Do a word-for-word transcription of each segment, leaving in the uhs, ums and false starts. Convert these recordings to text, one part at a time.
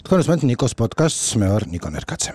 თქვენ უსმენთ ნიკოს პოდკასტს, მე ვარ ნიკო ნერკაცე.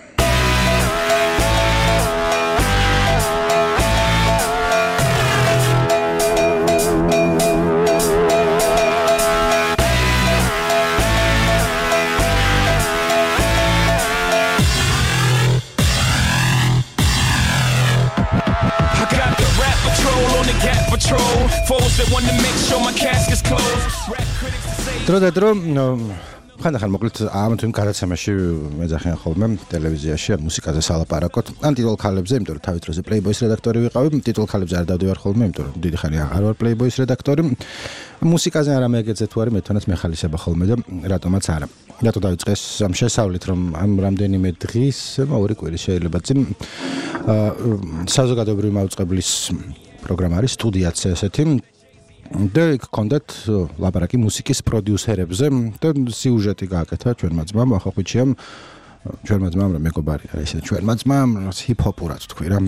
დრო და დრო ხანდახან მოკლედ ამ თუ იმ გადაცემაში მეძახიან ხოლმე ტელევიზიაში მუსიკაზე სალაპარაკოთ ან ტიტულ ქალებზე, იმიტომ რომ თავის დროზე Playboy-ის რედაქტორი ვიყავი, ტიტულ ქალებზე არ დავდივარ ხოლმე, იმიტომ რომ დიდი ხანი აღარ ვარ Playboy-ის რედაქტორი. მუსიკაზე არა მეგეძე თუ არის, მე თვითონაც მეხალისება ხოლმე და რატომაც არა. რატო დავიწყეს ამ შესავლით, რომ ამ რამდენიმე დღის, ორი კვირის შეიძლება წინ საზოგადოებრივი მაუწყებლის პროგრამა არის, სტუდიაც ესეთი. და იქ კონდათ ლაპარაკი მუსიკის პროდიუსერებზე და სიუჟეტი გააკეთა ჩვენმა ძმამ, ახალხიჩიამ, ჩვენმა ძმამ, რომ მეგობარი არის ესე ჩვენმა ძმამ, ჰიპ-ჰოპურად თქვი რა.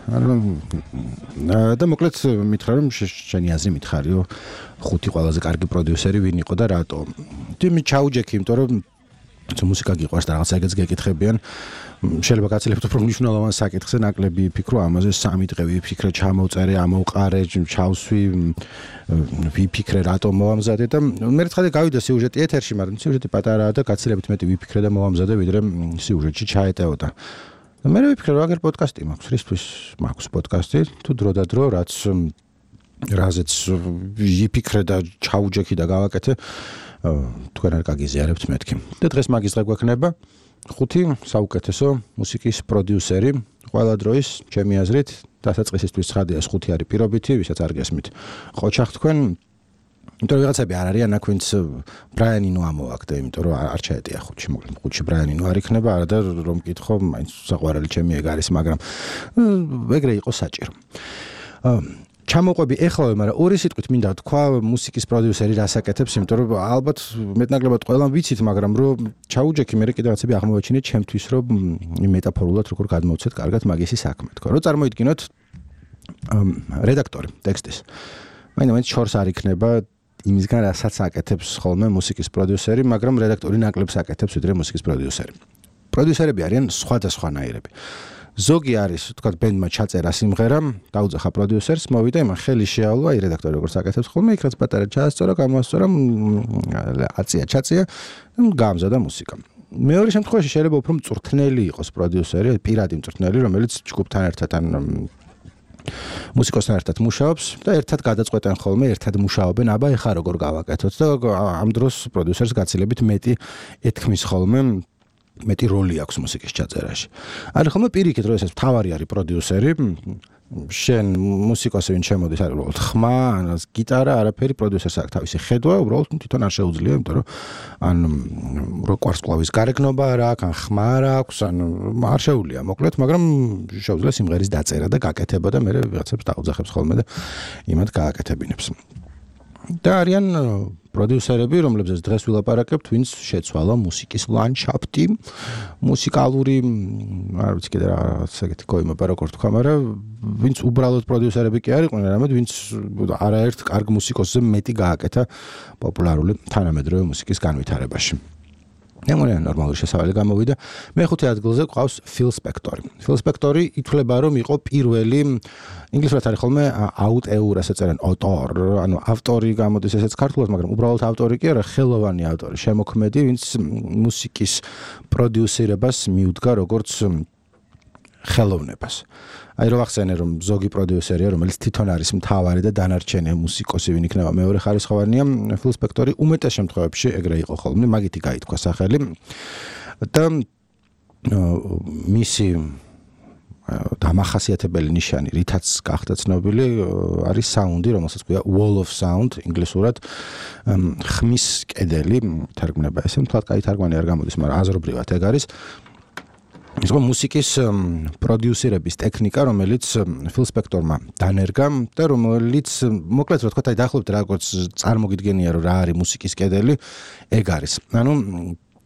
და მოკლედ მითხრა, რომ შენი აზრი მითხარიო, ხუთი ყველაზე კარგი პროდიუსერი ვინ იყო და რატო. მე ჩაუჯექი, იმიტომ რომ თუ მუსიკა გიყვარს და რაღაცა ეგეც გეკითხებიან, შეიძლება გაცილებით უფრო მნიშვნელოვან საკითხზე ნაკლები ფიქრო ამაზე, სამი დღე ვიფიქრე, ჩამოვწერე, ამოვყარე, ჩავსვი, ვიფიქრე, რატომ მოვამზადე და მე ერთხელ გავიდა სიუჟეტი ეთერში, მაგრამ სიუჟეტი პატარაა და გაცილებით მეტი ვიფიქრე და მოვამზადე, ვიდრე სიუჟეტში ჩაეტევოდა. და მე ვიფიქრე, რომ აგერ პოდკასტი მაქვს, რისთვის მაქვს პოდკასტი, თუ დრო და დრო რაც რაზეც ვიფიქრე და ჩაუჯექი და გავაკეთე, თქვენ არ გაგიზიარებთ მეთქი. და დღეს მაგის დღე გვექნება ხუთი საუკეთესო მუსიკის პროდიუსერი ყველა დროის, ჩემი აზრით, დასაწყისისთვის ცხადია, ეს ხუთი არის პირობითი, ვისაც არ გესმით. ყოჩახ თქვენ, იმიტომ რომ ვიღაცები არ არიან, აქ ვინც ბრაიან ინო ამოვაგდა, იმიტომ რომ არ ჩაეტია ხუთში, მოკლედ ხუთში ბრაიან ინო არ იქნება, არა და რომ მკითხო, მაინც საყვარელი ჩემი ეგ არის, მაგრამ ეგრე იყო საჭირო. ჩამოყვები ეხლავე, მაგრამ ორი სიტყვით მინდა თქვა მუსიკის პროდიუსერი რას აკეთებს, იმიტომ რომ ალბათ მეტნაკლებად ყველამ ვიცით, მაგრამ რომ ჩაუჯექი მე კიდე რაღაცები აღმოვაჩინეთ ჩემთვის, რომ მეტაფორულად როგორ გადმოვცეთ კარგად მაგისი საქმე. თქვა, რომ წარმოიდგინოთ რედაქტორი ტექსტის. მაინც შორს არ იქნება იმისგან რასაც აკეთებს ხოლმე მუსიკის პროდიუსერი, მაგრამ რედაქტორი ნაკლებს აკეთებს ვიდრე მუსიკის პროდიუსერი. პროდიუსერები არიან სხვადასხვანაირები. ზოგი არის, თქვა, ბენდმა ჩაწერა სიმღერა, დაუძახა პროდიუსერს, მოვიდა, იმან ხელი შეავლვა, აი რედაქტორი როგორც აკეთებს ხოლმე, იქ რაც პატარა ჩაასწორა, გამოასწორა, აწია, ჩაწია, გაამზადა მუსიკა. მეორე შემთხვევაში შეიძლება უფრო მწვრთნელი იყოს პროდიუსერი, პირადი მწვრთნელი, რომელიც ჯგუფთან ერთად ან მუსიკოსთან ერთად მუშაობს და ერთად გადაწყვეტენ ხოლმე, ერთად მუშაობენ, აბა ეხა როგორ გავაკეთოთ და ამ დროს პროდიუსერს გაცილებით მეტი ეთქმის ხოლმე მეტი როლი აქვს მუსიკის ჩაწერაში. არის ხოლმე პირიქით, რომ ეს თავარი არის პროდიუსერი, შენ მუსიკოსი ვინ შემოდის, არის უბრალოდ ხმა, ან გიტარა, არაფერი, პროდიუსერს აქვს თავისი ხედვა, უბრალოდ თვითონ არ შეუძლია, იმიტომ რომ ან რო კვარცხლავის გარეგნობა არ აქვს, ან ხმა არ აქვს, ან არ შეუძლია, მოკლედ, მაგრამ შეუძლია სიმღერის დაწერა და გაკეთება და მე ვიღაცებს დაუძახებს ხოლმე და იმათ გააკეთებინებს. და არიან პროდიუსერები, რომლებზეც დღეს ვილაპარაკებთ, ვინც შეცვალა მუსიკის ლანდშაფტი, მუსიკალური, არ ვიცი კიდე რაღაც ეგეთი გოიმება როგორ თქვა, მაგრამ ვინც უბრალოდ პროდიუსერები კი არ იყვნენ, არამედ ვინც არაერთ კარგ მუსიკოსზე მეტი გააკეთა პოპულარული თანამედროვე მუსიკის განვითარებაში. მე მგონია ნორმალური შესავალი გამოვიდა. მეხუთე ადგილზე გვყავს Phil Spector. Phil Spector ითვლება, რომ იყო პირველი ინგლისურად არის ხოლმე აუტეურ, ასე წერენ, autor, ანუ ავტორი გამოდის ესეც ქართულად, მაგრამ უბრალოდ ავტორი კი არა, ხელოვანი ავტორი, შემოქმედი, ვინც მუსიკის პროდიუსირებას მიუდგა როგორც ხელოვნებას. აი რო ვახსენე, რომ ზოგი პროდიუსერია, რომელიც თვითონ არის მთავარი და დანარჩენი მუსიკოსი ვინ იქნება მეორე ხარისხოვანია, Phil Spector უმეტეს შემთხვევებში ეგრე იყო ხოლმე, მაგითი გაითქვა სახელი. და მისი დამახასიათებელი ნიშანი, რითაც გახდა ცნობილი, არის საუნდი, რომელსაც ქვია Wall of Sound, ინგლისურად ხმის კედელი, თარგმნება ესე, მთლად კაი თარგმანი არ გამოდის, მაგრამ აზრობრივად ეგ არის. ის იყო მუსიკის პროდიუსირების ტექნიკა, რომელიც Phil Spector-მა დანერგა და რომელიც მოკლედ რა თქვა, აი დაახლოებით როგორც წარმოგიდგენია, რომ რა არის მუსიკის კედელი, ეგ არის. ანუ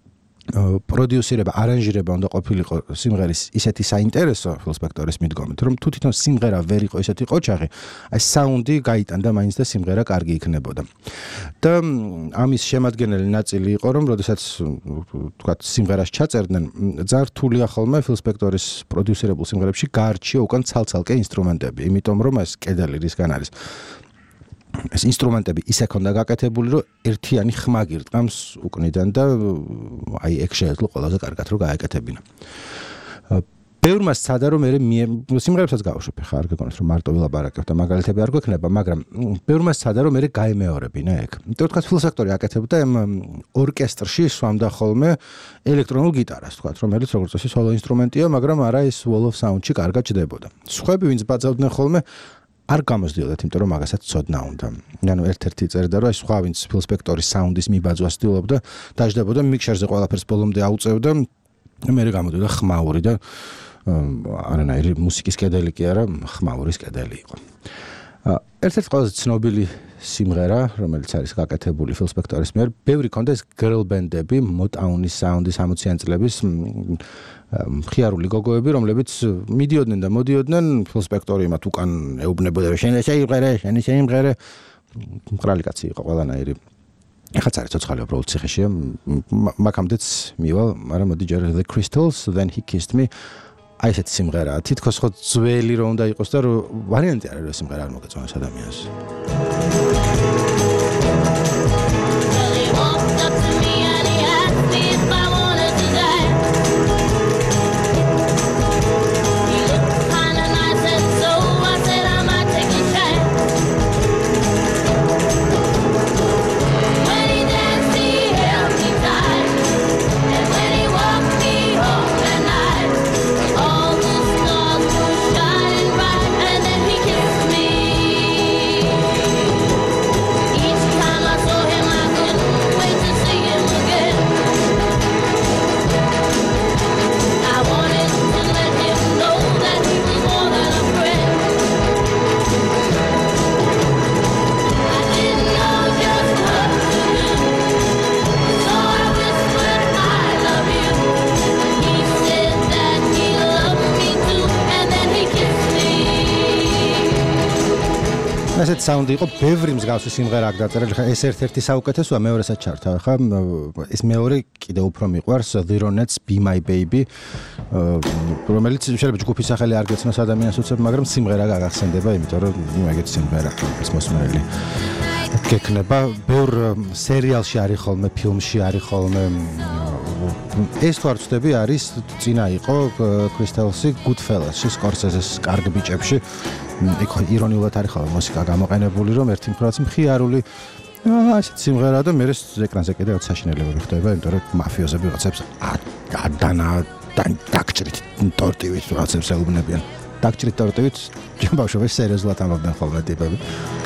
პროდიუსირება, არანჟირება უნდა ყოფილიყო სიმღერის ისეთი საინტერესო Phil Spector-ის მიდგომით, რომ თუ თვითონ სიმღერა ვერ იყო ისეთი ყოჩაღი, აი საუნდი გაიტანდა მაინც და სიმღერა კარგი იქნებოდა. და ამის შემადგენელი ნაწილი იყო, რომ როდესაც თქვათ სიმღერას ჩაწერდნენ, ძალიან რთულია ხოლმე Phil Spector-ის პროდიუსირებულ სიმღერებში გაარჩია უკან ცალ-ცალკე ინსტრუმენტები, იმიტომ რომ ეს კედელი რისგან არის ეს ინსტრუმენტები ისე ქონდა გაკეთებული, რომ ერთიანი ხმა გირტყამს უკნიდან და აი ეგ შეეძლო ყველაზე კარგად რომ გააკეთებინა. ბევრმა სცადა რომ მე სიმღერებსაც გავუშვებ, ხა არ გეკონოს რომ მარტო ვილაპარაკებ და მაგალითები არ გვექნება, მაგრამ ბევრმა სცადა რომ მე გაემეორებინა ეგ. იმიტომ თქვა Phil Spector-ი აკეთებდა ამ ორკესტრში სვამდა ხოლმე ელექტრონულ გიტარას, თქვა, რომელიც როგორც წესი სოლო ინსტრუმენტია, მაგრამ არა ის wall of sound-ში კარგად ჯდებოდა. სხვები ვინც ბაძავდნენ ხოლმე არ გამოსდიოდათ, იმიტომ რომ მაგასაც ცოდნა უნდა. ანუ ერთ-ერთი წერდა რომ აი სხვა ვინც Phil Spector-ის საუნდის მიბაძვას ცდილობდა, დაждდებოდა მიქსერზე ყველაფერს ბოლომდე აუწევდა და მე გამოდიოდა ხმაური და არანაირი მუსიკის კედელი კი არა, ხმაურის კედელი იყო. ერთ-ერთი ყველაზე ცნობილი სიმღერა, რომელიც არის გაკეთებული Phil Spector-ის მიერ, ბევრი ქონდა ეს girl band-ები, Motown-ის საუნდის სამოციანი წლების მხიარული გოგოები, რომლებიც მიდიოდნენ და მოდიოდნენ, Phil Spector-ი მათ უკან ეუბნებოდა, შენ ესე იმღერე, შენ ესე იმღერე. მყრალი კაცი იყო ყველანაირი. ეხაც არის ცოცხალი უბრალოდ ციხეშია, მაგამდეც მივალ, მაგრამ მოდი ჯერ The Crystals, Then He Kissed Me. აი ესეთი სიმღერაა. თითქოს ხო ძველი რომ უნდა იყოს და ვარიანტი არის რომ სიმღერა არ მოგეწონოს ადამიანს. ესეთ საუნდი იყო, ბევრი მსგავსი სიმღერა აქ დაწერილი, ხა ეს ერთ-ერთი საუკეთესოა, მეორესაც ჩართავ, ხა ეს მეორე კიდე უფრო მიყვარს The Ronettes Be My Baby, რომელიც შეიძლება ჯგუფის სახელი არ გეცნოს ადამიანს უცებ, მაგრამ სიმღერა გაგახსენდება, იმიტომ რომ იმაგეთ სიმღერა ის მოსმენელი გექნება, ბევრ სერიალში არის ხოლმე, ფილმში არის ხოლმე. ეს თუ არ ვწდები, არის წინა იყო Crystals-ი Goodfellas-ში, Scorsese-ს კარგ ბიჭებში. იქ ირონიულად არის ხოლმე მუსიკა გამოყენებული, რომ ერთი მხრივაც მხიარული ასეთ სიმღერა და მე ეს ეკრანზე კიდე რაც საშინელებელი ხდება, იმიტომ რომ მაფიოზები რაღაცებს ადანა დაგჭრით ტორტივით რაღაცებს ეუბნებიან. დაგჭრით ტორტივით ბავშვები სერიოზულად ამბობდნენ ხოლმე ტიპები.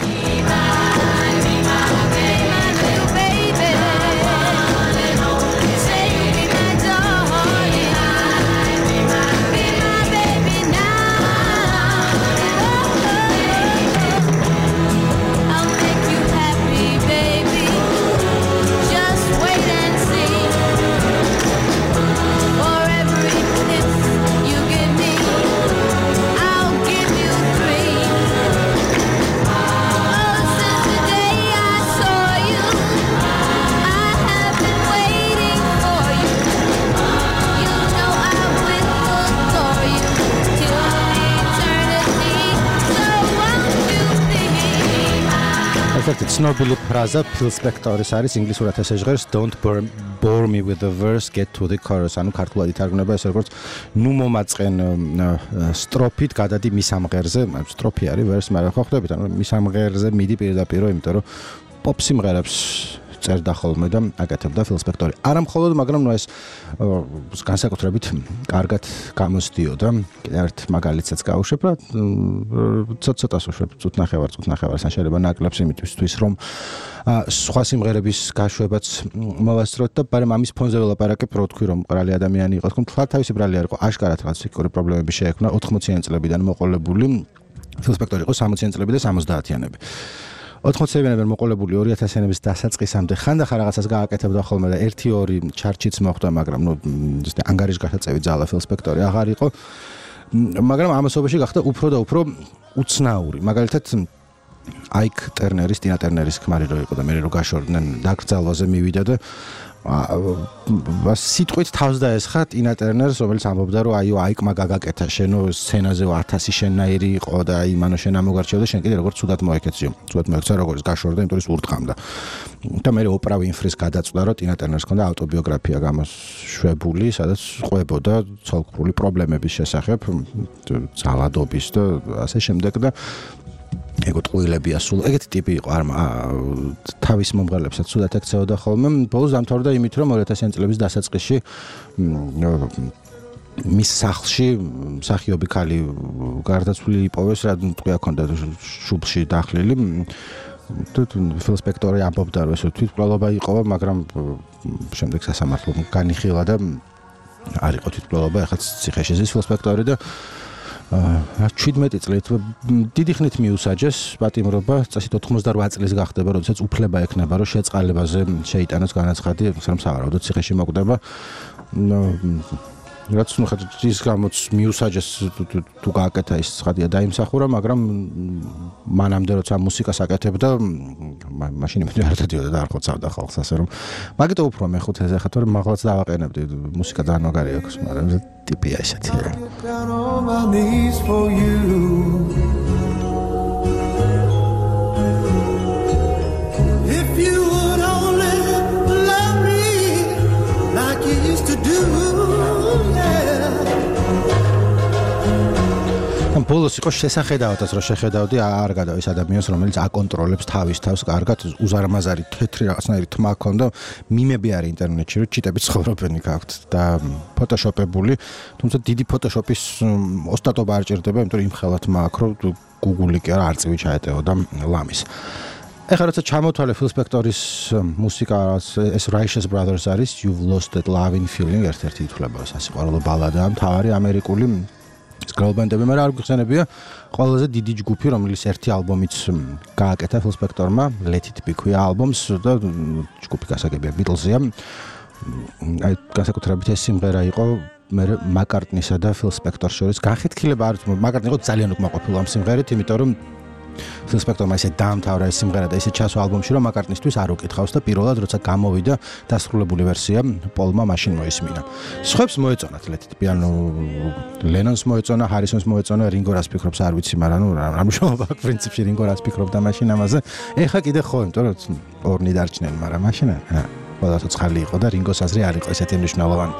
ცნობილი ფრაზა Phil Spector-ის არის ინგლისურად ესე ჟღერს Don't bore me with the verse, get to the chorus. ანუ ქართულად ითარგმნება ეს როგორც ნუ მომაწყენ სტროფით გადადი მის ამღერზე, სტროფი არის verse, მაგრამ ხო ხვდებით, ანუ მის ამღერზე მიდი პირდაპირ, იმიტომ რომ pop სიმღერებს წერდა ხოლმე და აკეთებდა Phil Spector-ი. არა მხოლოდ, მაგრამ ნუ ეს განსაკუთრებით კარგად გამოსდიოდა. ერთ მაგალითსაც გავუშვებ რა, ცოტ-ცოტას უშვებ, წუთ ნახევარ, წუთ ნახევარს, ან შეიძლება ნაკლებს იმისთვის, რომ სხვა სიმღერების გაშვებაც მოვასწროთ და ბარემ ამის ფონზე ველაპარაკებ, რო თქვი რომ მყრალი ადამიანი იყო, თქო, თქვა თავისი ბრალი არ იყო, აშკარად რაღაც ფსიქიკური პრობლემები შეექმნა ოთხმოციანი წლებიდან მოყოლებული. Phil Spector იყო სამოციანი წლები და სამოცდაათიანები. ოთხმოციანებიდან მოყოლებული ორი ათასიანების დასაწყისამდე ხანდახან რაღაცას გააკეთებდა ხოლმე და ერთი ორი ჩარჩიც მოხდა, მაგრამ ნუ ანგარიშგასაწევი ძალა Phil Spector-ი აღარ იყო. მაგრამ ამასობაში გახდა უფრო და უფრო უცნაური. მაგალითად აიკ ტერნერის, ტინა ტერნერის ქმარი რო იყო და მე რო გაშორდნენ დაკრძალვაზე მივიდა და სიტყვით თავს დაესხა ტინა ტერნერს, რომელიც ამბობდა რომ აიო აიკმა გაგაკეთა შენო სცენაზე ათასი შენნაირი იყო და იმანო შენ ამოგარჩევ და შენ კიდე როგორც ცუდად მოეკეციო. ცუდად მოეკეცა როგორც გაშორდა, იმიტომ რომ ურტყამდა. და მე ოპრა ვინფრის გადაწყვეტა რომ ტინა ტერნერს ჰქონდა ავტობიოგრაფია გამოშვებული, სადაც ყვებოდა ცოლქმრული პრობლემების შესახებ, ძალადობის და ასე შემდეგ და ეგო ტყუილებია სულ. ეგეთი ტიპი იყო, არ თავის მომღერლებსაც ცუდად ექცეოდა ხოლმე. ბოლოს დამთავრდა იმით, რომ ორი ათასიანი წლების დასაწყისში მის სახლში მსახიობი ქალი გარდაცვლილი იპოვეს, რა ტყვია ჰქონდა შუბლში დახლილი. Phil Spector-ი ამბობდა, რომ ეს თვითმკვლელობა იყო, მაგრამ შემდეგ სასამართლომ განიხილა და არ იყო თვითმკვლელობა, ეხლა ციხეში ზის Phil Spector-ი და შვიდმეტი წლით დიდი ხნით მიუსაჯეს პატიმრობა, წასით ოთხმოცდაოთხ წლის გახდება, როდესაც უფლება ექნება, რომ შეწყალებაზე შეიტანოს განაცხადი, მაგრამ სავარაუდოდ ციხეში მოკვდება. რაც ნუ ხა ის გამოც მიუსაჯეს თუ გააკეთა ის ცხადია დაიმსახურა, მაგრამ მანამდე როცა მუსიკას აკეთებდა, მაშინ იმედი არ დადიოდა და არ ხოცავდა ხალხს, ასე რომ მაგიტო უფრო მეხუთეზე ხა თორემ მაღლაც დავაყენებდი, მუსიკა ძალიან მაგარი აქვს, მაგრამ ტიპია ესეთი. If you would only love me like you used to do. ბოლოს იყო შესახედავადაც რომ შეხედავდი არ გადავის ადამიანს რომელიც აკონტროლებს თავის თავს კარგად უზარმაზარი თეთრი რაღაცნაირი თმა ჰქონდა მიმები არის ინტერნეტში რომ ჩიტები ცხოვრობენ გაქვთ და ფოტოშოპებული თუმცა დიდი ფოტოშოპის ოსტატობა არ ჭირდება იმიტომ რომ იმხელა თმა აქვს რომ Google-ი კი არა არწივი ჩაეტეოდა ლამის ეხლა როცა ჩამოთვალე Phil Spector-ის მუსიკა ეს Righteous Brothers არის You've Lost That Loving Feeling ერთ-ერთი ითვლება სასიყვარულო ბალადაა მთავარი ამერიკული girl band-ები, მაგრამ არ გიხსენებია ყველაზე დიდი ჯგუფი, რომელიც ერთი ალბომიც გააკეთა Phil Spector-მა, Let It Be ქვია ალბომს და ჯგუფი გასაგებია Beatles-ია. აი განსაკუთრებით ეს სიმღერა იყო მე McCartney-სა და Phil Spector-ს შორის განხეთქილება არის, McCartney იყო ძალიან უკმაყოფილო ამ სიმღერით, იმიტომ რომ Phil Spector-მა ისე დაამთავრა ეს სიმღერა და ისე ჩასვა ალბომში, რომ McCartney-ისთვის არ უკითხავს და პირველად როცა გამოვიდა დასრულებული ვერსია, პოლმა მაშინ მოისმინა. სხვებს მოეწონათ Let It Be, ანუ Lennon-ს მოეწონა, Harrison-ს მოეწონა, Ringo რას ფიქრობს არ ვიცი, მაგრამ ნუ რა მნიშვნელობა აქვს პრინციპში Ringo რას ფიქრობდა მაშინ ამაზე. ეხა კიდე ხო, იმიტომ რომ ორნი დარჩნენ, მაგრამ მაშინ რა, ყველას ცხალი იყო და Ringo-ს აზრი არ იყო ესეთი მნიშვნელოვანი.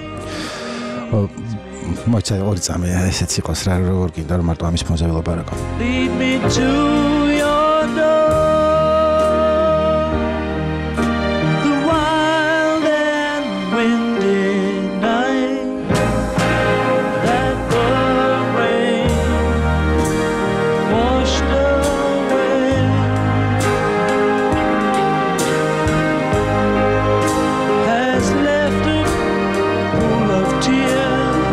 მოიცა ორი წამი ესეც იყოს რა როგორ გინდა რომ მარტო ამის ფონზე ველაპარაკო. Lead me to your door the wild and windy night that the rain washed away has left a pool of tears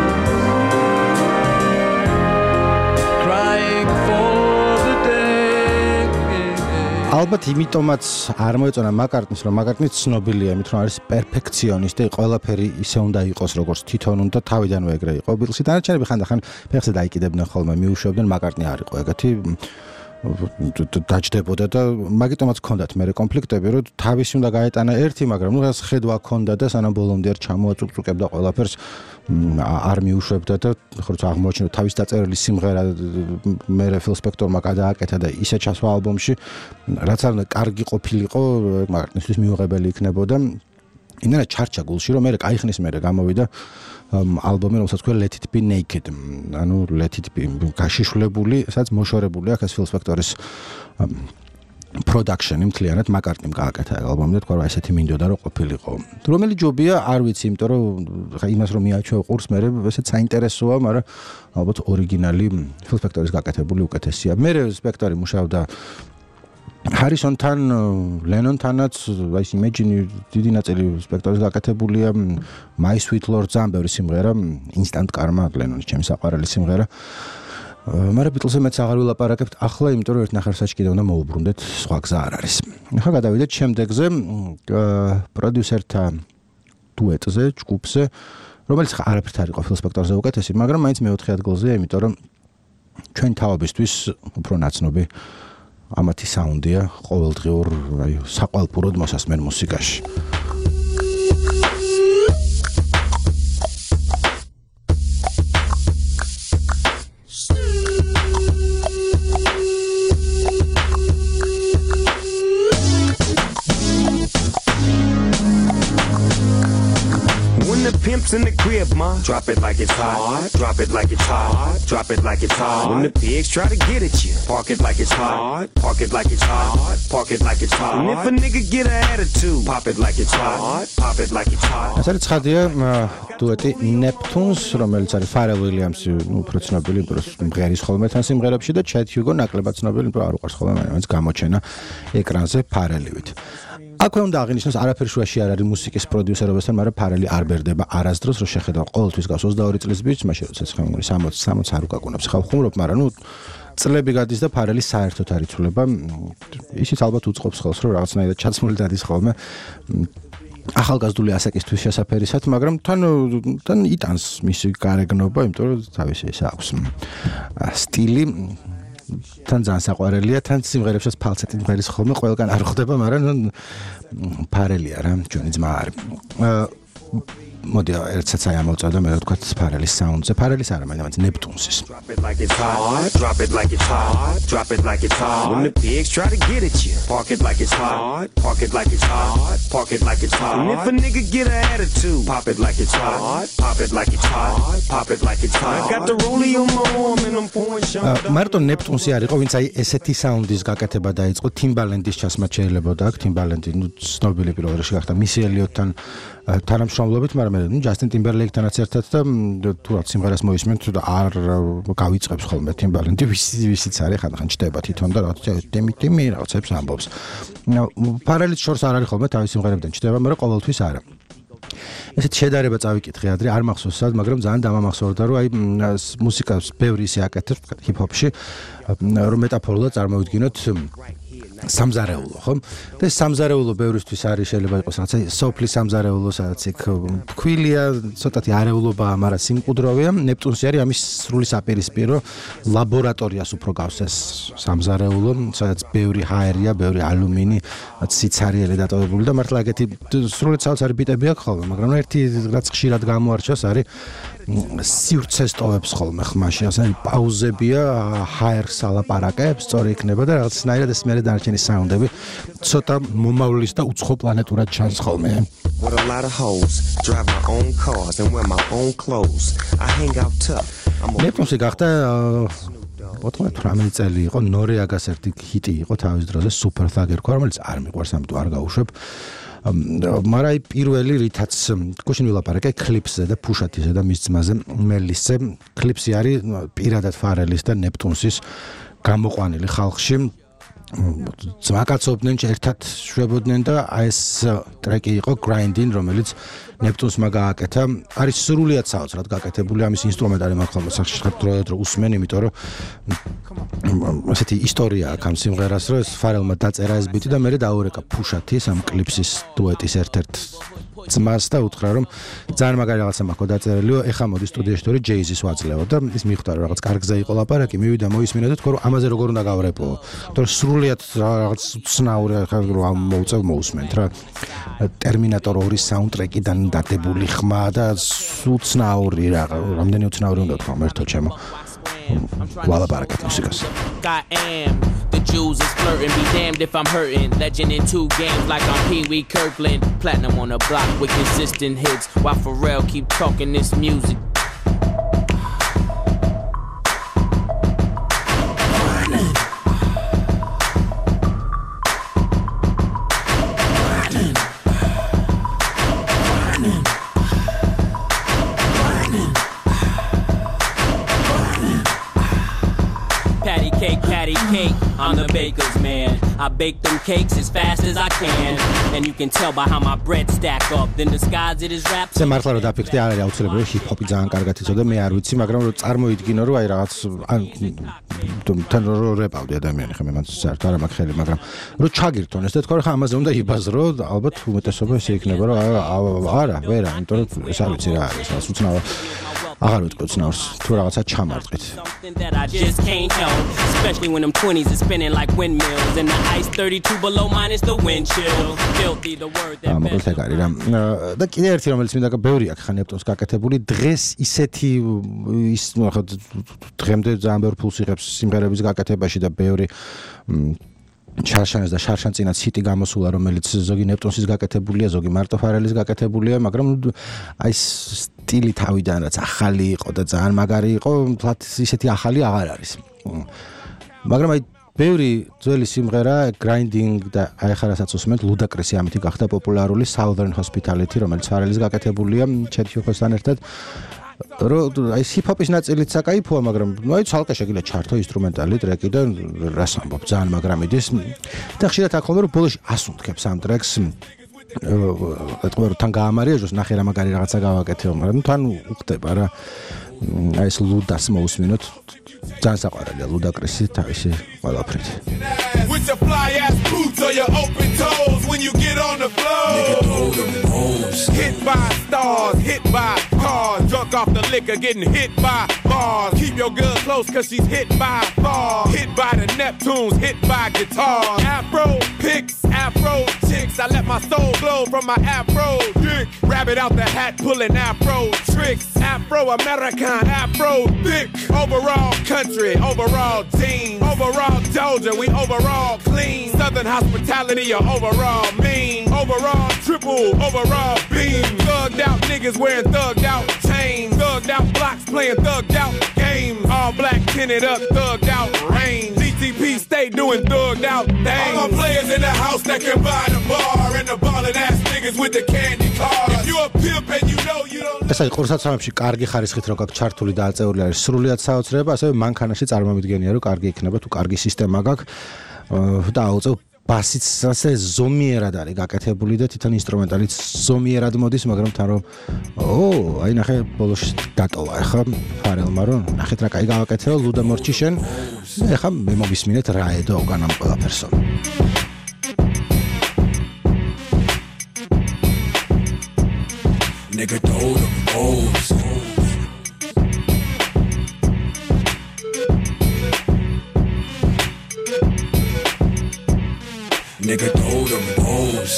ალბათ იმიტომაც არ მოეწონა McCartney-ს, რომ McCartney ცნობილია იმით, რომ არის პერფექციონისტი, ყველაფერი ისე უნდა იყოს, როგორც თვითონ უნდა თავიდანვე ეგრე იყო. Beatles-ი დანარჩენები ხანდახან ფეხზე დაიკიდებდნენ ხოლმე, მიუშვებდნენ, McCartney არ იყო ეგეთი დაჯდებოდა და მაგიტომაც ჰქონდათ მე კონფლიქტები, რომ თავისი უნდა გაეტანა ერთი, მაგრამ ნუ ეს ხედვა ჰქონდა და სანამ ბოლომდე არ ჩამოაწუწუკებდა ყველაფერს არ მიუშვებდა და ხორც აღმოჩნდა თავის დაწერილი სიმღერა მე Phil Spector-მა გადააკეთა და ისე ჩასვა ალბომში, რაც არ უნდა კარგი ყოფილიყო, McCartney-ისთვის მიუღებელი იქნებოდა. იმენა ჩარჩა გულში, რომ მე კაიხნის მე გამოვიდა ალბომი, რომელსაც ქვია Let It Be Naked. ანუ Let It Be გაშიშვლებული, სადაც მოშორებული აქვს Phil Spector-ის production-ი მთლიანად McCartney-მ გააკეთა ალბომი და თქვა რომ ესეთი მინდოდა რომ ყოფილიყო. რომელი ჯობია, არ ვიცი, იმიტომ რომ ხა იმას რომ მიაჩვეო ყურს, მე ესეც საინტერესოა, მაგრამ ალბათ ორიგინალი Phil Spector-ის გაკეთებული უკეთესია. მე Spector-ი მუშაობდა Harrison-თან, Lennon-თანაც, აი ეს Imagine დიდი ნაწილი Spector-ის გაკეთებულია, My Sweet Lord ძალიან ბევრი სიმღერა, Instant Karma, Lennon-ის ჩემი საყვარელი სიმღერა. მაგრამ ბიტლსზე მეც აღარ ვილაპარაკებთ ახლა, იმიტომ რომ ერთნახევარსაჭი კიდევ უნდა მოუბრუნდეთ, სხვა გზა არ არის. ახლა გადავიდეთ შემდეგზე, პროდიუსერთა დუეტზე, ჯგუფზე, რომელიც არაფერთ არ იყო ფილ სპექტორზე უკეთესი, მაგრამ მაინც მეოთხე ადგილზეა, იმიტომ რომ ჩვენ თავებისთვის უფრო ნაცნობი ამათი საუნდია ყოველდღიურ, აი, საყვალპუროდ მოსასმენ მუსიკაში. Pimps in the crib, ma. Drop it like it's hot. Drop it like it's hot. Drop it like it's hot. When the pigs try to get at you, park it like it's hot. Park it like it's hot. Park it like it's hot. And if a nigga get an attitude, pop it like it's hot. Pop it like it's hot. ასე ცხადია დუეტი Neptunes, რომელიც არის Pharrell Williams-ი, ნუ უფრო ცნობილი, დროს მღერის ხოლმე თან სიმღერებში და Chet Hugo ნაკლებად ცნობილი, იმიტომ რომ არ უყვარს ხოლმე მაინც გამოჩენა ეკრანზე Pharrell-ივით. აქვე უნდა აღინიშნოს, არაფერ შუაში არ არის მუსიკის პროდიუსერობასთან, მაგრამ Pharrell-ი არ ბერდება არასდროს, რომ შეხედავ ყოველთვის გავს ოცდაორი წლის ბიჭს, მაშინ როდესაც ხმული სამოცი სამოცი არ უკაკუნებს. ხავ ხუმრობ, მაგრამ ნუ წლები გადის და Pharrell-ი საერთოდ არ იცვლება. ისიც ალბათ უწყობს ხელს, რომ რაღაცნაირად ჩაცმული დადის ხოლმე ახალგაზრდული ასაკისთვის შესაფერისად, მაგრამ თან თან იტანს მისი გარეგნობა, იმიტომ რომ თავისი ეს აქვს სტილი. თან ძალიან საყვარელია, თან სიმღერებსაც ფალცეტი მღერის ხოლმე ყველგან არ ხდება, მაგრამ Pharrell-ია რა, ჩვენი ძმა არის. მოდი ერთსაც აი ამოვწევ მე ვთქვათ Pharrell-ის საუნდზე. Pharrell-ის არა, მაგრამ Neptunes-ის. Drop it like it's hot. Drop it like it's hot. Drop it like it's hot. When the pigs try to get at you, park it like it's hot. Park it like it's hot. Park it like it's hot. And if a nigga get an attitude, pop it like it's hot. Pop it like it's hot. Pop it like it's hot. I got the rollie on my arm and I'm pouring shot. მარტო Neptunes-ი არისო, ვინც აი ესეთი საუნდის გაკეთება დაიწყო, Timbaland-ის ჩასმა შეიძლება აქ Timbaland-ი, ნუ ცნობილი პირველ რიგში გახდა Missy Elliott-თან თანამშრომლობით, მაგრამ ნუ Justin Timberlake-თანაც ერთად და თუ რა სიმღერას მოისმენთ და არ გავიწყებს ხოლმე Timbaland-ი, ვისი ვისიც არის, ხანდახან ჩდება თვითონ და რაღაცა დემი დემი რაღაცებს ამბობს. Pharrell-ის შორს არ არის ხოლმე თავის სიმღერებიდან ჩდება, მაგრამ ყოველთვის არა. ესეთ შედარება წავიკითხე ადრე, არ მახსოვს სად, მაგრამ ძალიან დამამახსოვრდა, რომ აი მუსიკას ბევრი ისე აკეთებს ჰიპ-ჰოპში, რომ მეტაფორულად წარმოვიდგინოთ სამზარეულო, ხო? და სამზარეულო ბევრისთვის არის შეიძლება იყოს რაღაცა სოფლის სამზარეულო, სადაც იქ ქვილია, ცოტათი არეულობაა, მაგრამ სიმყუდროვია. Neptunes-ი არის ამის სრული საპირისპირო, ლაბორატორიას უფრო გავს ეს სამზარეულო, სადაც ბევრი ჰაერია, ბევრი ალუმინი, სიცარიელი დატოვებული და მართლა ეგეთი სრულად საოცარი ბიტები აქვს ხოლმე, მაგრამ ერთი რაც ხშირად გამოარჩევს არის სივრცეს ტოვებს ხოლმე ხმაში, ასე პაუზებია, ჰაერს ალაპარაკებს, სწორი იქნება და რაღაცნაირად ეს მერე დარჩენი საუნდები ცოტა მომავლის და უცხო პლანეტურად ჩანს ხოლმე. With a lot of hoes, drive my own cars and wear my own clothes. I hang out tough. Neptunes-ი გახდა ოთხმოცდაოთხ წელი იყო, Noriega-ს ერთი ჰიტი იყო თავის დროზე, Super Thug ერქვა, რომელიც არ მიყვარს, ამიტომ არ გავუშვებ. მაგრამ აი პირველი რითაც გუშინ ვილაპარაკე კლიპსზე და ფუშათიზე და მის ძმაზე მელისზე, კლიპსი არის პირადად Pharrell-ის და Neptunes-ის გამოყვანილი ხალხში. ძმაკაცობდნენ, ერთად შვებოდნენ და აი ეს ტრეკი იყო Grinding, რომელიც Neptunes-მა გააკეთა. არის სრულიად საოცრად გაკეთებული, ამის ინსტრუმენტარი მაქვს ხოლმე სახში დროდადრო უსმენ, იმიტომ რომ ასეთი ისტორია აქვს ამ სიმღერას, რომ ეს Pharrell-მა დაწერა ეს ბიტი და მერე დაურეკა ფუშათის ამ კლიპსის დუეტის ერთ-ერთ ძმას და უთხრა რომ ძალიან მაგარი რაღაცა მაქვს დაწერილიო, ეხა მოდი სტუდიაში თორე Jay-Z-ს ვაძლევო და ის მიხვდა რომ რაღაც კარგზე იყო ლაპარაკი, მივიდა მოისმინა და თქვა რომ ამაზე როგორ უნდა გავრეპო. თორე სრულიად რაღაც უცნაური ხარ რომ ამ მოუწევ მოусმენთ რა. Terminator ორი საუნდტრეკიდან დადებული ხმა და უცნაური რა, რამდენი უცნაური უნდა თქვა მერთო ჩემო. ვალაპარაკეთ მუსიკას. I am. The Jews is flirting, be damned if I'm hurting. Legend in two games like I'm Pee Wee Kirkland. Platinum on the block with consistent hits. While Pharrell keep talking this music. Patty cake, patty patty cake. I'm the baker's man. I bake them cakes as fast as I can. And you can tell by how my bread stack up. Then disguise it as rap. ეს მართლა რომ დაფიქრდი არ არის აუცილებელი ჰიპ-ჰოპი ძალიან კარგად იცოდა მე არ ვიცი მაგრამ რომ წარმოიდგინო რომ აი რაღაც თან რო რეპავდი ადამიანი ხა მე მან საერთოდ არ მაქვს ხელი მაგრამ რომ ჩაგირთონ ეს და თქვა რომ ხა ამაზე უნდა იბაზრო ალბათ უმეტესობა ესე იქნება რომ არა ვერა იმიტომ რომ ეს არ ვიცი რა არის ეს უცნაური აღარ ვიტყვი უცნაურს თუ რაღაცა ჩამარტყით especially when them twenties is spinning like windmills and the ice thirty-two below minus the wind chill filthy the word that ამოკლედ ეგ არის რა და კიდე ერთი რომელიც მინდა ბევრი აქ ხა ნეპტუნს გაკეთებული დღეს ისეთი ის ხა დღემდე ძალიან ბევრი ფულს იღებს სიმღერების გაკეთებაში და ბევრი ჩარშანეს და შარშანწინაც ჰიტი გამოსულა რომელიც ზოგი ნეპტუნსის გაკეთებულია ზოგი მარტო ფარელის გაკეთებულია მაგრამ აი სტილი თავიდან რაც ახალი იყო და ძალიან მაგარი იყო თლათ ისეთი ახალი აღარ არის მაგრამ აი ბევრი ძველი სიმღერა grinding და აი ხა რასაც უსმენთ ლუდაკრისი ამითი გახდა პოპულარული Southern Hospitality რომელიც ფარელის გაკეთებულია ჩეთ ჰიუხოსთან ერთად რომ აი ჰიპ-ჰოპის ნაწილიც საკაიფოა მაგრამ აი ცალკე შეგიძლია ჩართო ინსტრუმენტალი ტრეკი და რას ამბობ ძალიან მაგრამ იდის და ხშირად აქ ხოლმე რომ ბოლოში ასუნთქებს ამ ტრეკს ეთქვა რომ თან გაამარიაჟოს ნახე რა მაგარი რაღაცა გავაკეთე მაგრამ თან უხდება რა აი ეს ლუდას მოусმინოთ ძალიან საყვარელია ლუდაკრისი თავისი ყველაფრით with your fly ass boots or your open toes when you get on the floor hit by stars hit by cars drunk off the liquor getting hit by bars keep your girl close cause she's hit by bars hit by the Neptunes hit by guitars afro picks afro chicks I let my soul glow from my afro dick rabbit out the hat pulling afro tricks afro American afro thick overall country overall team overall Georgia we overall clean Southern hospitality or overall mean overall triple overall beam thugged out niggas wearing thugged out chains thugged out blocks playing thugged out games all black tinted up thugged out range D T P stay doing thugged out things all my players in the house that can buy the bar and the ballin' ass niggas with the candy cars if you a pimp and you know you don't ეს აი ყურსაცამებში კარგი ხარისხით რო გაქვს ჩართული და აწეული არის სრულიად საოცრება ასევე მანქანაში წარმომიდგენია რომ კარგი იქნება თუ კარგი სისტემა გაქვს და აუწევ ბასიც ასე ზომიერად არის გაკეთებული და თვითონ ინსტრუმენტალიც ზომიერად მოდის მაგრამ თან რომ ო აი ნახე ბოლოში დატოვა ახლა ფარელმა რომ ნახეთ რა კაი გავაკეთე ლუდა მორჩი შენ ეხლა მე მოვისმინეთ რა ედო უკან ამ ყველაფერს nigga told him O's nigga told him O's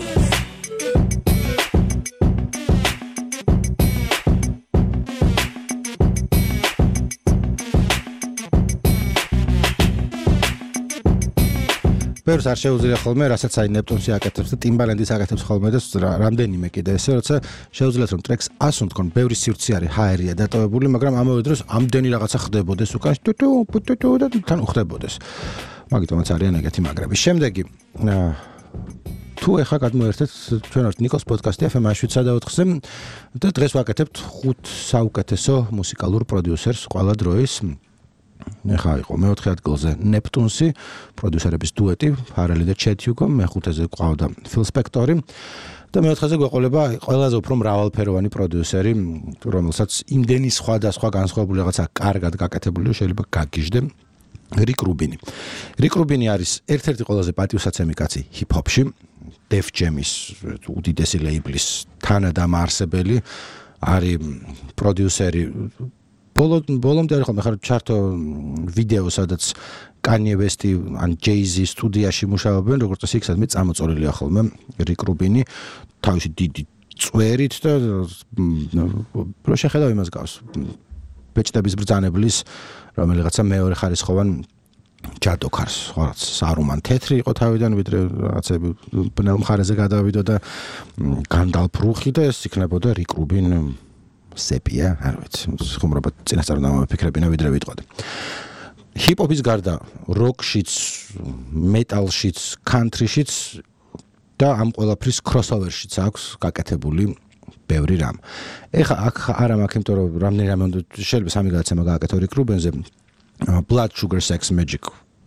ბევრს არ შეუძლია ხოლმე რასაც აი ნეპტუნსი აკეთებს და ტიმბალენდის აკეთებს ხოლმე და რამდენიმე კიდე ესე როცა შეუძლიათ რომ ტრეკს ასუნთქონ ბევრი სივრცე არის ჰაერია დატოვებული მაგრამ ამავე დროს ამდენი რაღაცა ხდებოდეს უკან ტუტუ პუტუტუ და თან უხდებოდეს მაგიტომაც არიან ეგეთი მაგრები შემდეგი თუ ეხა გადმოერთეთ ჩვენ ვართ ნიკოს პოდკასტი ეფ ემ შვიდ და ოთხზე და დღეს ვაკეთებთ ხუთ საუკეთესო მუსიკალურ პროდიუსერს ყველა დროის ეხა იყო მეოთხე ადგილზე ნეპტუნსი პროდიუსერების დუეტი ფარელი და ჩეთ ჰიუგო მეხუთეზე ყავდა ფილ სპექტორი და მეოთხეზე გვეყოლება ყველაზე უფრო მრავალფეროვანი პროდიუსერი რომელსაც იმდენი სხვადასხვა განსხვავებული რაღაცა კარგად გაკეთებული შეიძლება გაგიჟდე რიკ რუბინი რიკ რუბინი არის ერთ-ერთი ყველაზე პატივსაცემი კაცი ჰიპ-ჰოპში დეფ ჯემის უდიდესი ლეიბლის თანადამაარსებელი არის პროდიუსერი ბოლო ბოლომდე არის ხოლმე ხარ ჩარტო ვიდეო სადაც კანიე ვესტი ან ჯეიზი სტუდიაში მუშაობენ როგორც წესი იქ სადმე წამოწოლილია ხოლმე რიკ რუბინი თავისი დიდი წვერით და რო შეხედავ იმას გავს ბეჭდების ბრძანებლის რომელიღაცა მეორე ხარისხოვან ჯადოქარს რაღაც სარუმან თეთრი იყო თავიდან ვიდრე რაღაცები ბნელ მხარეზე გადავიდო და განდალფრუხი და ეს იქნებოდა რიკ რუბინ სეპია არ ვიცი ხუმრობა წინასწარ დამოფიქრებინა ვიდრე ვიტყოდი ჰიპ-ჰოპის გარდა როკშიც მეტალშიც კანტრიშიც და ამ ყველაფრის კროსოვერშიც აქვს გაკეთებული ბევრი რამ ეხა აქ არა მაქვს იმიტომ რომ რამდენი რამე უნდა შეიძლება სამი გადაცემა გააკეთო რიკ რუბენზე Blood Sugar Sex Magic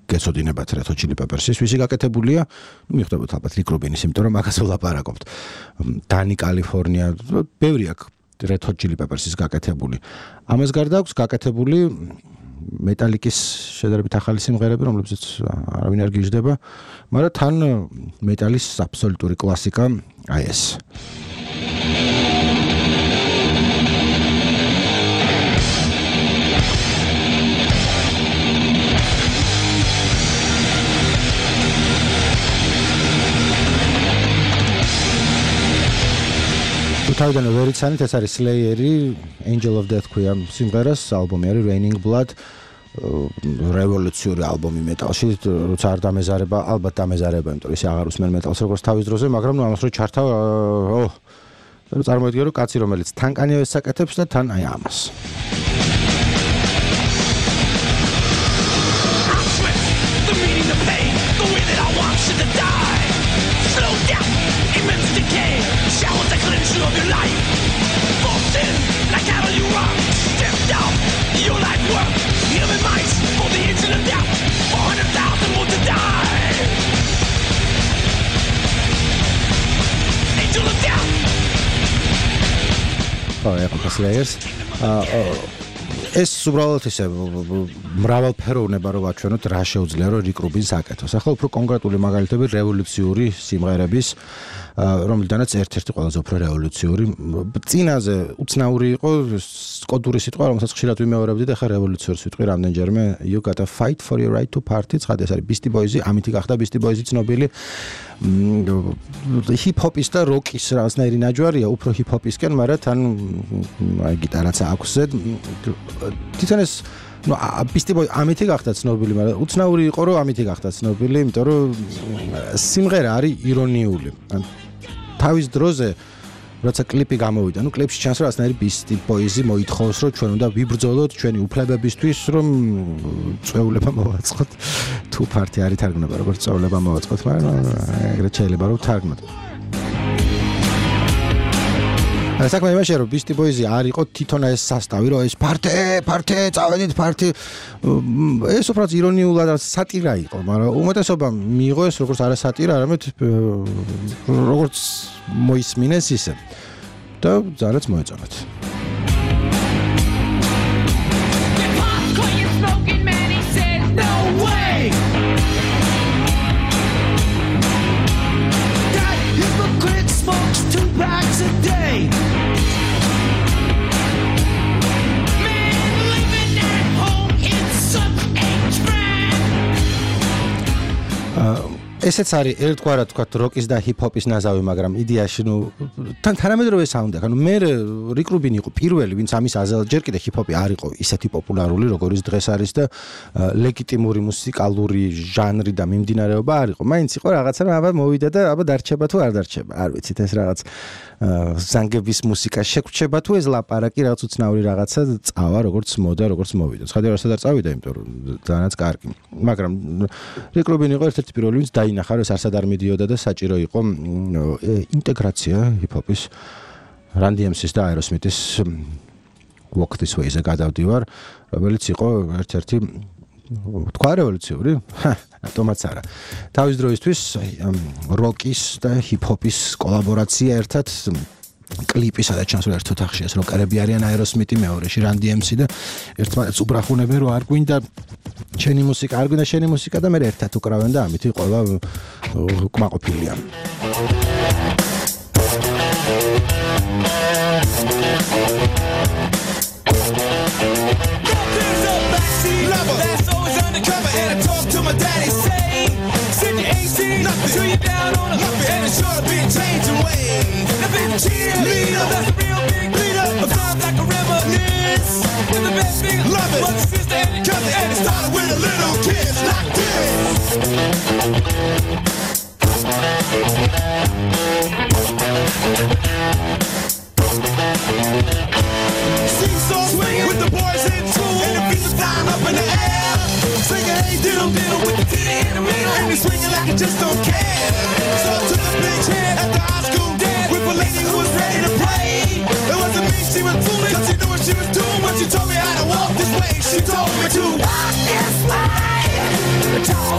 გეცოდინებათ Red Hot Chili Peppers-ის, ვისი გაკეთებულია, ნუ მიხდებოდ ალბათ Rick Rubin-ის, იმიტომ რომ მაგას ვლაპარაკობთ. Dani California, ბევრი აქვს Red Hot Chili Peppers-ის გაკეთებული. ამას გარდა აქვს გაკეთებული Metallica-ის შედარებით ახალი სიმღერები, რომლებზეც არავინ არ გიждდება, მაგრამ თან Metal-ის აბსოლუტური კლასიკა აი ეს. თავიდან ვერ იცანით, ეს არის Slayer-ი, Angel of Death ქვია სიმღერას, ალბომი არის Raining Blood, რევოლუციური ალბომი მეტალში, როცა არ დამეზარება, ალბათ დამეზარება, იმიტომ რომ ისე აღარ უსმენ მეტალს როგორც თავის დროზე, მაგრამ ნუ ამას რო ჩართავ, ო, წარმოიდგინე რომ კაცი რომელიც თან კანიევეს საკეთებს და თან აი ამას. Of your life, forced in like cattle you run, stepped out, your life work, human minds for the incident death, four hundred thousand more to die. Angel of death. Oh, yeah, the Slayers. ეს უბრალოდ ისე მრავალფეროვნება რო ვაჩვენოთ რა შეუძლია რომ Rick Rubin-ს აკეთოს. ახლა უფრო კონკრეტული მაგალითები რევოლუციური სიმღერების რომელთანაც ერთ-ერთი ყველაზე უფრო რევოლუციური წინაზე უცნაური იყო კოდური სიტყვა რომელსაც ხშირად ვიმეორებდი და ახლა რევოლუციური სიტყვი რამდენჯერმე you gotta fight for your right to party ცხადი ეს არის Beastie Boys-ი ამითი გახდა Beastie Boys-ი ცნობილი ჰიპ-ჰოპის და როკის რაღაცნაირი ნაჯვარია უფრო ჰიპ-ჰოპისკენ მაგრამ თან აი გიტარაც აქვს თვითონ ეს ну Beastie Boys ამითი გახდა ცნობილი მაგრამ უცნაური იყო რომ ამითი გახდა ცნობილი იმიტომ რომ სიმღერა არის ირონიული თავის დროზე როცა კლიპი გამოვიდა ну კლიპში ჩანს რომ ასნაირი Beastie Boys-ი მოითხოვს რომ ჩვენ უნდა ვიბრძოლოთ ჩვენი უფლებებისთვის რომ წვეულება მოვაწყოთ თუ პარტი არ ითარგმნება როგორც წვეულება მოვაწყოთ მაგრამ ეგრეთ შეიძლება რომ თარგმნოთ საქმე იმაშია რომ Beastie Boys-ი არ იყო თვითონ ეს სასტავი რომ ეს პარტე პარტე წავედით პარტი ეს უბრალოდ ირონიულად სატირა იყო მაგრამ უმეტესობა მიიღო ეს როგორც არა სატირა არამედ როგორც მოისმინეს ისე და ძალაც მოეწონათ ესეც არის ერთგვარად თქვათ როკის და ჰიპ-ჰოპის ნაზავი, მაგრამ იდეაში ნუ თან თანამედროვე საუნდი, ანუ მე Rick Rubin იყო პირველი, ვინც ამის აზელ ჯერ კიდე ჰიპ-ჰოპი არ იყო ისეთი პოპულარული, როგორც დღეს არის და ლეგიტიმური მუსიკალური ჟანრი და მიმდინარეობა არ იყო. მაინც იყო რაღაცა, რომ აბა მოვიდა და აბა დარჩება თუ არ დარჩება. არ ვიცით ეს რაღაც ზანგების მუსიკა შეგვჩება თუ ეს ლაპარაკი რაღაც უცნაური რაღაცა წავა, როგორც მოდა, როგორც მოვიდა. ხედავ რა სადაც წავიდა, იმიტომ რომ ძალიანაც კარგი. მაგრამ Rick Rubin იყო ერთ-ერთი პირველი, ვინც დაინახა რომ ეს არსად არ მიდიოდა და საჭირო იყო ინტეგრაცია ჰიპ-ჰოპის Run D M C-ის და Aerosmith-ის Walk This Way-ზე გადავდივარ, რომელიც იყო ერთ-ერთი თქვა რევოლუციური, ატომაც არა. თავის დროისთვის როკის და ჰიპ-ჰოპის კოლაბორაცია ერთად კლიპი სადაც ჩანს რომ ერთ ოთახში ეს როკერები არიან Aerosmith-ი მეორეში Run D M C და ერთმანეთს უბრახუნებენ რომ არ გვინდა ჩენი მუსიკა, არ გვინდა შენი მუსიკა და მე ერთად უკრავენ და ამით ყველა კმაყოფილია. Leader, that's a real big leader. A vibe like a reminisce. With the best thing, love it. Mother, sister, and your cousin, and it started with a little kiss like this. Seesaw swinging with the boys in school, and the beat was flying up in the air. Singing, hey, diddle diddle with the titty in the middle, and they swinging like it just don't care. So I took a big chair at the high school dance with a lady who was ready to play. It wasn't me, she was fooling, cause she knew what she was doing. When she told me how to walk this way, she told me to walk this way.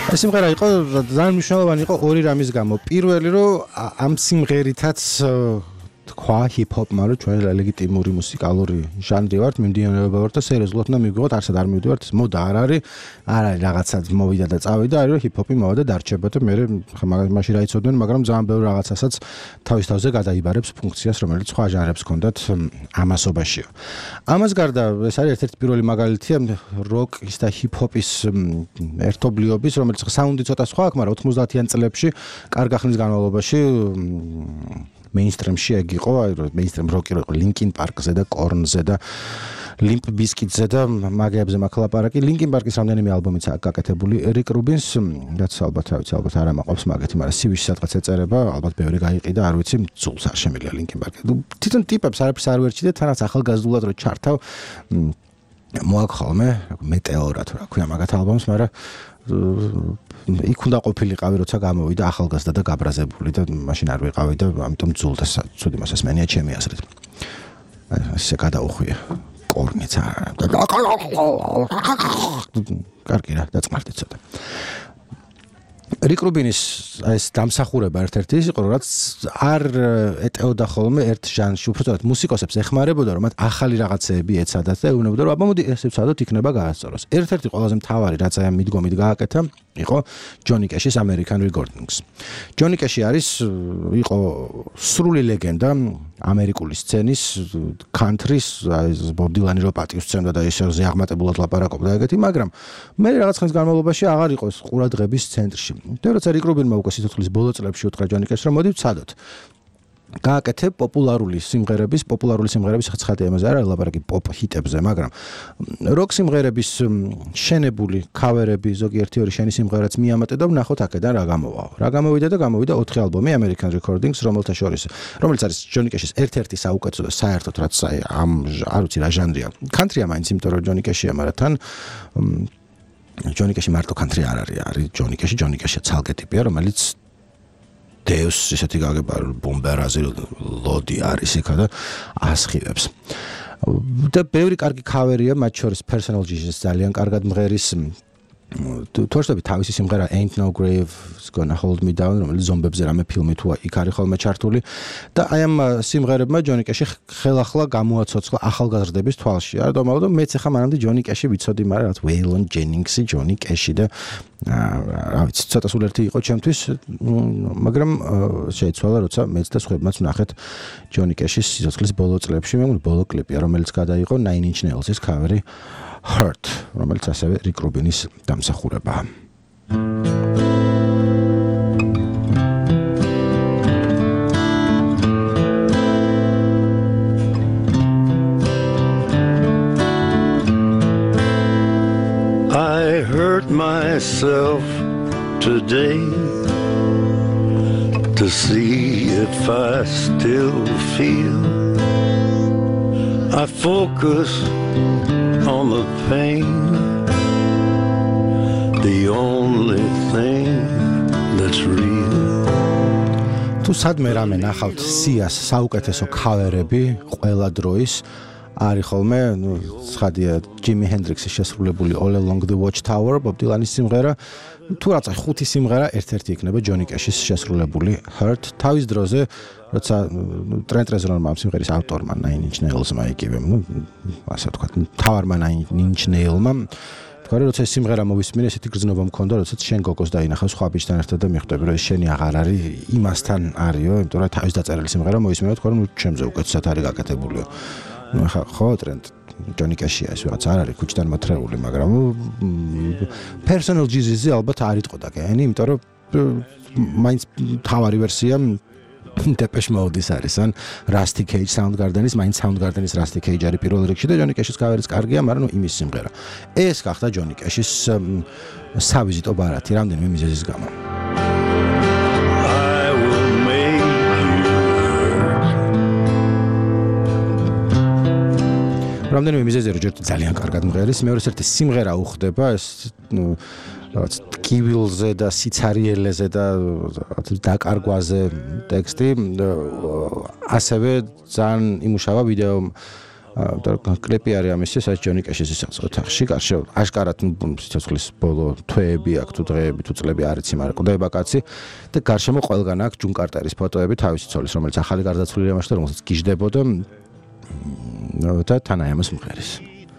ეს სიმღერა იყო ძალიან მნიშვნელოვანი იყო ორი რამის გამო. პირველი რომ ამ სიმღერითაც თქვა ჰიპ-ჰოპ, მაგრამ ჩვენ ლეგიტიმური მუსიკალური ჟანრი ვართ, მიმდინარეობა ვართ და სერიოზულად უნდა მივიღოთ, არსად არ მივდივართ, ეს მოდა არ არის, არ არის რაღაცა მოვიდა და წავიდა, არის რომ ჰიპ-ჰოპი მოვა და დარჩება და მე მაშინ რა იცოდნენ, მაგრამ ძალიან ბევრ რაღაცასაც თავის თავზე გადაიბარებს ფუნქციას, რომელიც სხვა ჟანრებს ჰქონდათ ამასობაშიო. ამას გარდა ეს არის ერთ-ერთი პირველი მაგალითია როკის და ჰიპ-ჰოპის ერთობლიობის, რომელიც საუნდი ცოტა სხვა აქვს, მაგრამ ოთხმოცდაათიან წლებში კარგი ხნის განმავლობაში mainstream-ში ეგ იყო, აი რომ mainstream rock-ი იყო Linkin Park-ზე და Korn-ზე და Limp Bizkit-ზე და მაგეებზე მაქლაპარაკი. Linkin Park-ის რამდენიმე ალბომიც აქვს გაკეთებული. Rick Rubin-ს, რაც ალბათ რა ვიცი, ალბათ არ ამაყობს მაგეთი, მაგრამ სი ვი-ში სადღაც ეწერება, ალბათ ბევრი გაიყიდა, არ ვიცი, ძულს არ შემილია Linkin Park-ი. თვითონ ტიპებს არაფერს არ ვერჩი და თანაც ახალგაზრდულად რო ჩართავ მოაქვს ხოლმე მეტეორა თუ რა ქვია მაგათ ალბომს, მაგრამ იქ უნდა ყოფილიყავი, როცა გამოვიდა ახალგაზრდა და გაბრაზებული და მაშინ არ ვიყავი და ამიტომ ძულ და ცუდი მასასმენია ჩემი აზრით. აი ესე გადაუხვია კორნიც არა. კარგი რა, დაწყმართი ცოტა. Rick Rubin-ის ეს დამსახურება ერთ-ერთი ის იყო, რაც არ ეტეოდა ხოლმე ერთ ჟანრში, უბრალოდ მუსიკოსებს ეხმარებოდა, რომ მათ ახალი რაღაცეები ეცადათ და ეუბნებოდა, რომ აბა მოდი ესე ვცადოთ, იქნება გაასწოროს. ერთ-ერთი ყველაზე მთავარი, რაც აი ამ მიდგომით გააკეთა, იყო Johnny Cash-ის American Recordings. Johnny Cash არის იყო სრული ლეგენდა ამერიკული სცენის, country-ს, აი Bob Dylan-ი რო პატივს სცემდა და ისე ზეაღმატებულად ლაპარაკობდა ეგეთი, მაგრამ მე რაღაც ხნის განმავლობაში აღარ იყო ყურადღების ცენტრში. და როცა Rick Rubin-მა უკვე სიცოცხლის ბოლო წლებში უთხრა Johnny Cash-ს, რომ მოდი ვცადოთ. გააკეთე პოპულარული სიმღერების, პოპულარული სიმღერების ხცხადი ამაზე არა ლაპარაკი პოპ ჰიტებზე, მაგრამ როკ სიმღერების შენებული ქავერები, ზოგიერთი ორი შენი სიმღერაც მიამატე და ვნახოთ აქედან რა გამოვა. რა გამოვიდა და გამოვიდა ოთხი ალბომი American Recordings, რომელთა შორის, რომელიც არის Johnny Cash-ის ერთ-ერთი საუკეთესო და საერთოდ რაც ამ არ ვიცი რა ჟანრია. Country-ა მაინც, იმიტომ რომ Johnny Cash-ია, მაგრამ თან Johnny Cash მარტო country არ არის, არის Johnny Cash, Johnny Cash-ია ცალკე ტიპია, რომელიც დევს ისეთი გაგება ბომბერაზე ლოდი არის იქა და ასხივებს. და ბევრი კარგი ქავერია, მათ შორის Personal Jesus ძალიან კარგად მღერის თორსტები თავისი სიმღერა Ain't No Grave is Gonna Hold Me Down, რომელიც ზომბებზე რამე ფილმი თუ იქ არის ხოლმე ჩართული და აი ამ სიმღერებმა Johnny Cash-ი ხელახლა გამოაცოცხლა ახალგაზრდების თვალში. არ დავმალო, მეც ახლა მანამდე Johnny Cash-ი ვიცოდი, მაგრამ რაც Waylon Jennings-ი, Johnny Cash-ი და რა ვიცი, ცოტა სულ ერთი იყო ჩემთვის, მაგრამ შეიცვალა, როცა მეც და სხვებმაც ვნახეთ Johnny Cash-ის სიცოცხლის ბოლო წლებში, მე მგონი ბოლო კლიპია, რომელიც გადაიღო Nine Inch Nails-ის ქავერი Hurt, რომელიც ასევე Rick Rubin-ის დამსახურებაა. I hurt myself today to see if I still feel. I focus on the pain, the only thing that's real. თუ სადმე რამე ნახავთ სიას საუკეთესო ქავერები ყველა დროის არის ხოლმე, ნუ ცხადია Jimi Hendrix-ის შესრულებული All Along the Watchtower, Bob Dylan-ის სიმღერა, თუ რაცა ხუთი სიმღერა ერთ-ერთი იქნება Johnny Cash-ის შესრულებული Hurt. თავის დროზე, როცა Trent Reznorმა ამ სიმღერის ავტორმა Nine Inch Nails-მა იგივე, ნუ ასე ვთქვათ, მთავარმა Nine Inch Nails-მა თქვა, როცა ეს სიმღერა მოვისმინე, ესეთი გრძნობა მქონდა, როდესაც შენ გოგოს დაინახავ სხვა ბიჭთან ერთად და მიხვდები, რომ შენი აღარ არის, იმასთან არისო, იმიტომ რომ თავის დაწერილი სიმღერა მოვისმინე, თქვა, რომ ჩემზე უკეთესად არის გაკეთებულიო. ნუ ხა ხო Trent Johnny Cash-ია ეს რაღაც არ არის ქუჩიდან მოთრეული, მაგრამ Personal Jesus-ი ალბათ არ იტყოდა კენი, იმიტომ რომ მაინც თავარი ვერსია Depeche Mode-ის არის, ან Rusty Cage Soundgarden-ის, მაინც Soundgarden-ის Rusty Cage არის პირველ რიგში და Johnny Cash-ის კავერიც კარგია, მაგრამ ნუ იმის სიმღერა. ეს გახდა Johnny Cash-ის სავიზიტო ბარათი რამდენიმე მიზეზის გამო. რამდენიმე მიზეზი რომ ჯერ ძალიან კარგად მღერის, მეორეს ერთი სიმღერა უხდება, ეს ნუ რაღაც ტკივილზე და სიცარიელეზე და დაკარგვაზე ტექსტი, ასევე ძალიან იმუშავა ვიდეო და კლიპი არის ამისი, სადაც ჯონი კეშის ისაწყო თახში, გარშევ აშკარად სიცოცხლის ბოლო თვეები აქვს თუ დღეები თუ წლები არ იცი, მაგრამ ყვდება კაცი და გარშემო ყველგან აქვს ჯონ კარტერის ფოტოები თავისი ცოლის, რომელიც ახალი გარდაცვლილია მაშინ და რომელსაც გიждდებოდა და თანაემოს მღერის.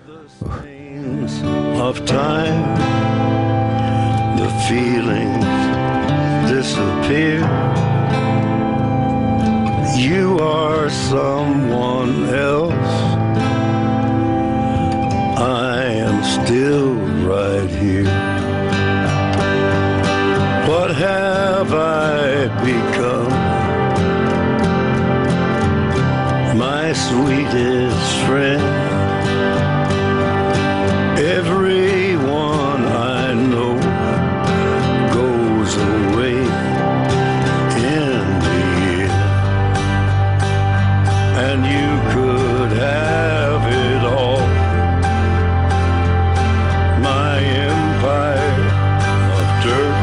Of time, the feelings disappear. You are someone else. I am still right here. What have I become? My sweetest friend. Everyone I know goes away in the end, and you could have it all. My empire of dirt,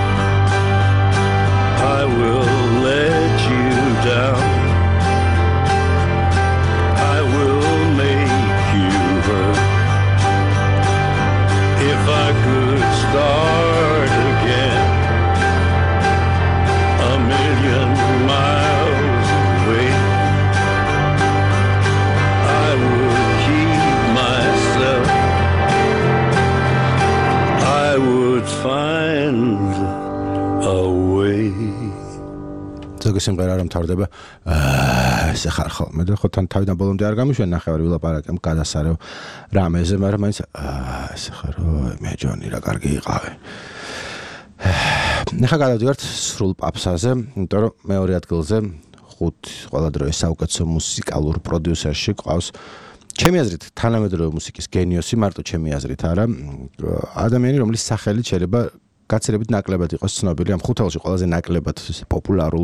I will let you down. I will make you hurt. If I could start again, a million miles away, I would keep myself. I would find a way. ზოგი სიმღერა რომ თავდება ესე ხარ ხოლმე და ხო თან თავიდან ბოლომდე არ გამიშვენ ნახევარი ვილაპარაკე გადასარეო რამეზე, მაგრამ მაინც ესე ხარ მე ჯონი რა კარგი იყავი. ნახა გადავდივართ სრულ პაპსაზე, იმიტომ რომ მეორე ადგილზე ხუთ ყველა დროის საუკეთესო მუსიკალურ პროდიუსერში ყავს ჩემი აზრით თანამედროვე მუსიკის გენიოსი, მარტო ჩემი აზრით არა, ადამიანი, რომლის სახელით შეიძლება გაცილებით ნაკლებად იყოს ცნობილი ამ ხუთალში ყველაზე ნაკლებად პოპულარულ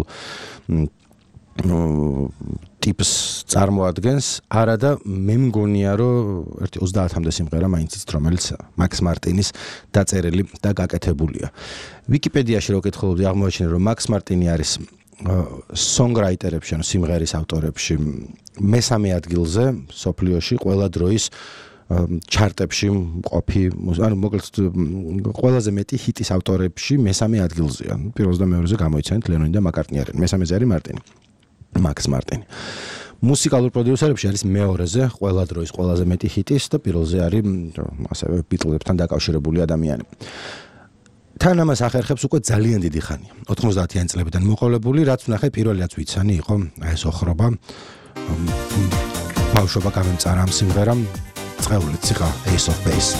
ტიპს წარმოადგენს, არა და მე მგონია რომ ერთი ოცდაათამდე სიმღერა მაინც იცით, რომელიც მაქს მარტინის დაწერილი და გაკეთებულია. ვიკიპედიაში რო ვკითხულობდი, აღმოაჩინე რომ მაქს მარტინი არის სონგრაიტერებში, ანუ სიმღერის ავტორებში მესამე ადგილზე სოფლიოში ყველა დროის ჩარტებში მყოფი, ანუ მოკლედ ყველაზე მეტი ჰიტის ავტორებში მესამე ადგილზეა. პირველზე და მეორეზე გამოიცანით ლენონი და მაკარტნი არიან. მესამეზე არის მარტინი. მაქს მარტინი. მუსიკალურ პროდიუსერებში არის მეორეზე ყველა დროის ყველაზე მეტი ჰიტის და პირველზე არის ასევე ბიტლებთან დაკავშირებული ადამიანი. თან ამას ახერხებს უკვე ძალიან დიდი ხანია. ოთხმოცდაათიანი წლებიდან მოყოლებული, რაც ვნახე პირველი რაც ვიცანი იყო ეს ოხრობა. ბავშვობა გამემწარა ამ სიმღერამ. წყეული ციხა Ace of Base.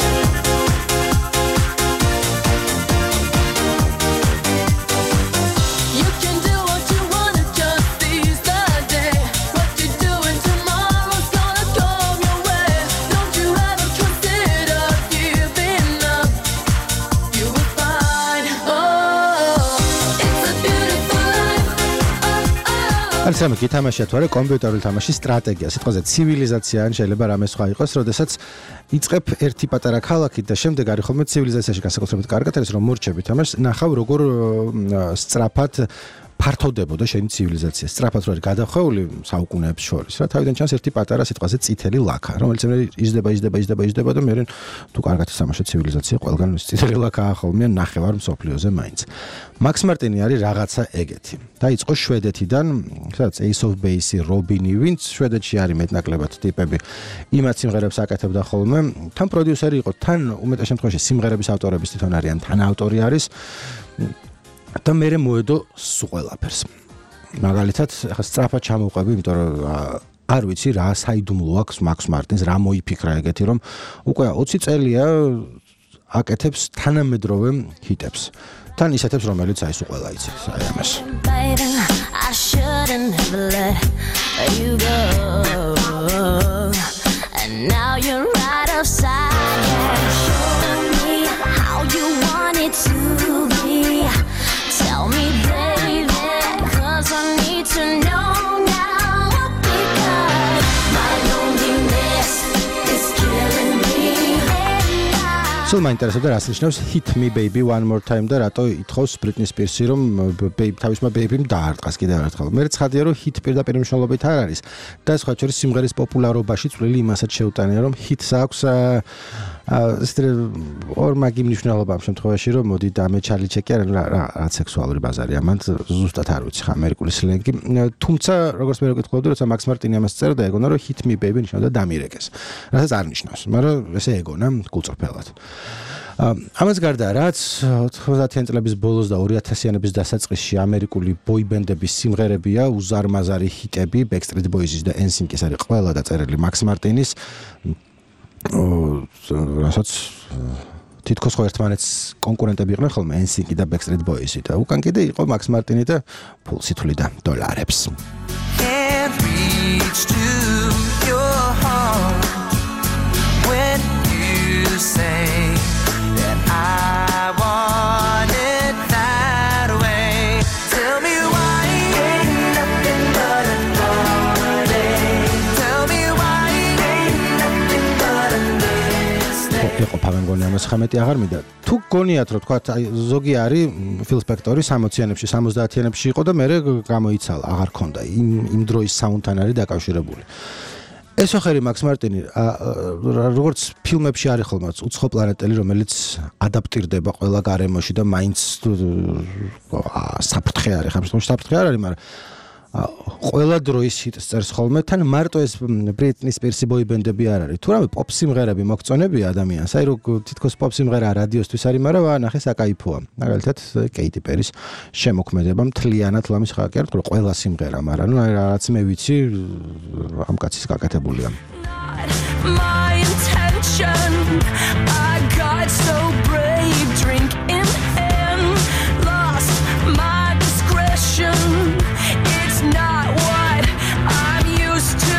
არის ამე გითამაშია თუ არა კომპიუტერული თამაში სტრატეგია, სიტყვაზე ცივილიზაცია ან შეიძლება რამე სხვა იყოს, როდესაც იწყებ ერთი პატარა ქალაქით და შემდეგ არის ხოლმე ცივილიზაციაში განსაკუთრებით კარგად არის რომ მორჩები თამაშს, ნახავ როგორ სწრაფად ფართოვდებოდა შენი ცივილიზაცია. სწრაფად რო არის გადახვეული საუკუნეებს შორის, რა თავიდან ჩანს ერთი პატარა სიტყვაზე წითელი ლაქა, რომელიც იზრდება, იზრდება, იზრდება, იზრდება და მე თუ კარგად ითამაშა ცივილიზაცია, ყველგან წითელი ლაქაა ხოლმე ნახევარ მსოფლიოზე მაინც. მაქს მარტინი არის რაღაცა ეგეთი. დაიწყო შვედეთიდან, სადაც Ace of Base, Robin, ვინც შვედეთში არის მეტნაკლებად ტიპები, იმათ სიმღერებს აკეთებდა ხოლმე. თან პროდიუსერი იყო, თან უმეტეს შემთხვევაში სიმღერების ავტორების თვითონ არიან, თან ავტორი არის. და მერე მოედო სულ ყველაფერს. მაგალითად, ახლა სწრაფად ჩამოვყვები, იმიტომ რომ არ ვიცი რა საიდუმლო აქვს მაქს მარტინს, რა მოიფიქრა ეგეთი, რომ უკვე ოცი წელია აკეთებს თანამედროვე ჰიტებს. თან ისეთებს, რომელიც აი სულ ყველა იცის, აი ამას. I shouldn't have let you go. And now you're right outside. Show me how you want it to be. Tell me, baby, 'cause I need to know now. Because my loneliness is killing me. So სულ მაინტერესებდა რას ნიშნავს hit me baby one more time და რატო ითხოვს Britney Spears-ი რომ თავისმა baby-მ დაარტყას კიდევ ერთხელ. მე ცხადია რომ hit პირდაპირ მნიშვნელობით არ არის და სხვა შორის სიმღერის პოპულარობაში წვლილი იმასაც შეუტანია რომ hit-ს აქვს ეს ორ მაგი მნიშვნელობა ამ შემთხვევაში რომ მოდი და მე ჩალი ჩეკი არა რა სექსუალური ბაზარია მან ზუსტად არ ვიცი ხა ამერიკული სლენგი თუმცა როგორც მე ვეკითხავდი როცა Max Martin ამას წერდა ეგონა რომ hit me baby ნიშნავდა დამირეკეს რასაც არ ნიშნავს მაგრამ ესე ეგონა გულწრფელად ამას გარდა რაც ოთხმოცდაათიანი წლების ბოლოს და ორიათასიანების დასაწყისში ამერიკული ბოიბენდების სიმღერებია უზარმაზარი ჰიტები Backstreet Boys-ის და N Sync-ის არის ყველა დაწერილი Max Martin-ის რასაც თითქოს ხო ერთმანეთს კონკურენტები იყვნენ ხოლმე N Sync-ი და Backstreet Boys-ი და უკან კიდე იყო Max Martin-ი და ფულს ითვლიდა დოლარებს Can't reach to your heart when you say that I want it that way Tell me why ain't nothing but a party Tell me why ain't nothing but a mistake იყო ფაგანგონი ამას ხამეტი აღარ მინდა თუ გონიათ რომ თქვა ზოგი არის Phil Spector-ი სამოციანებში სამოცდაათიანებში იყო და მე გამოიცალა აღარ ქონდა იმ იმ დროის საუნდთან არის დაკავშირებული ეს ახალი Max Martin-ი როგორც ფილმებში არის ხოლმე უცხო პლანეტელი რომელიც ადაპტირდება ყველა გარემოში და მაინც საფრთხე არის ხარ შემთხვევაში საფრთხე არ არის მაგრამ ყველა დროის ჰიტს წერს ხოლმე თან მარტო ეს Britney Spears-ი ბოიბენდები არ არის თუ რამე პოპ სიმღერები მოგწონებია ადამიანს აი რო თითქოს პოპ სიმღერა რადიოსთვის არის მაგრამ ნახე საკაიფოა მაგალითად Katy Perry-ის შემოქმედება მთლიანად ლამის ხაკი არ თქო ყველა სიმღერა მაგრამ ნუ რაღაც მე ვიცი ამ კაცის გაკეთებულია My intention I got so brave drink in hand lost my discretion It's not what I'm used to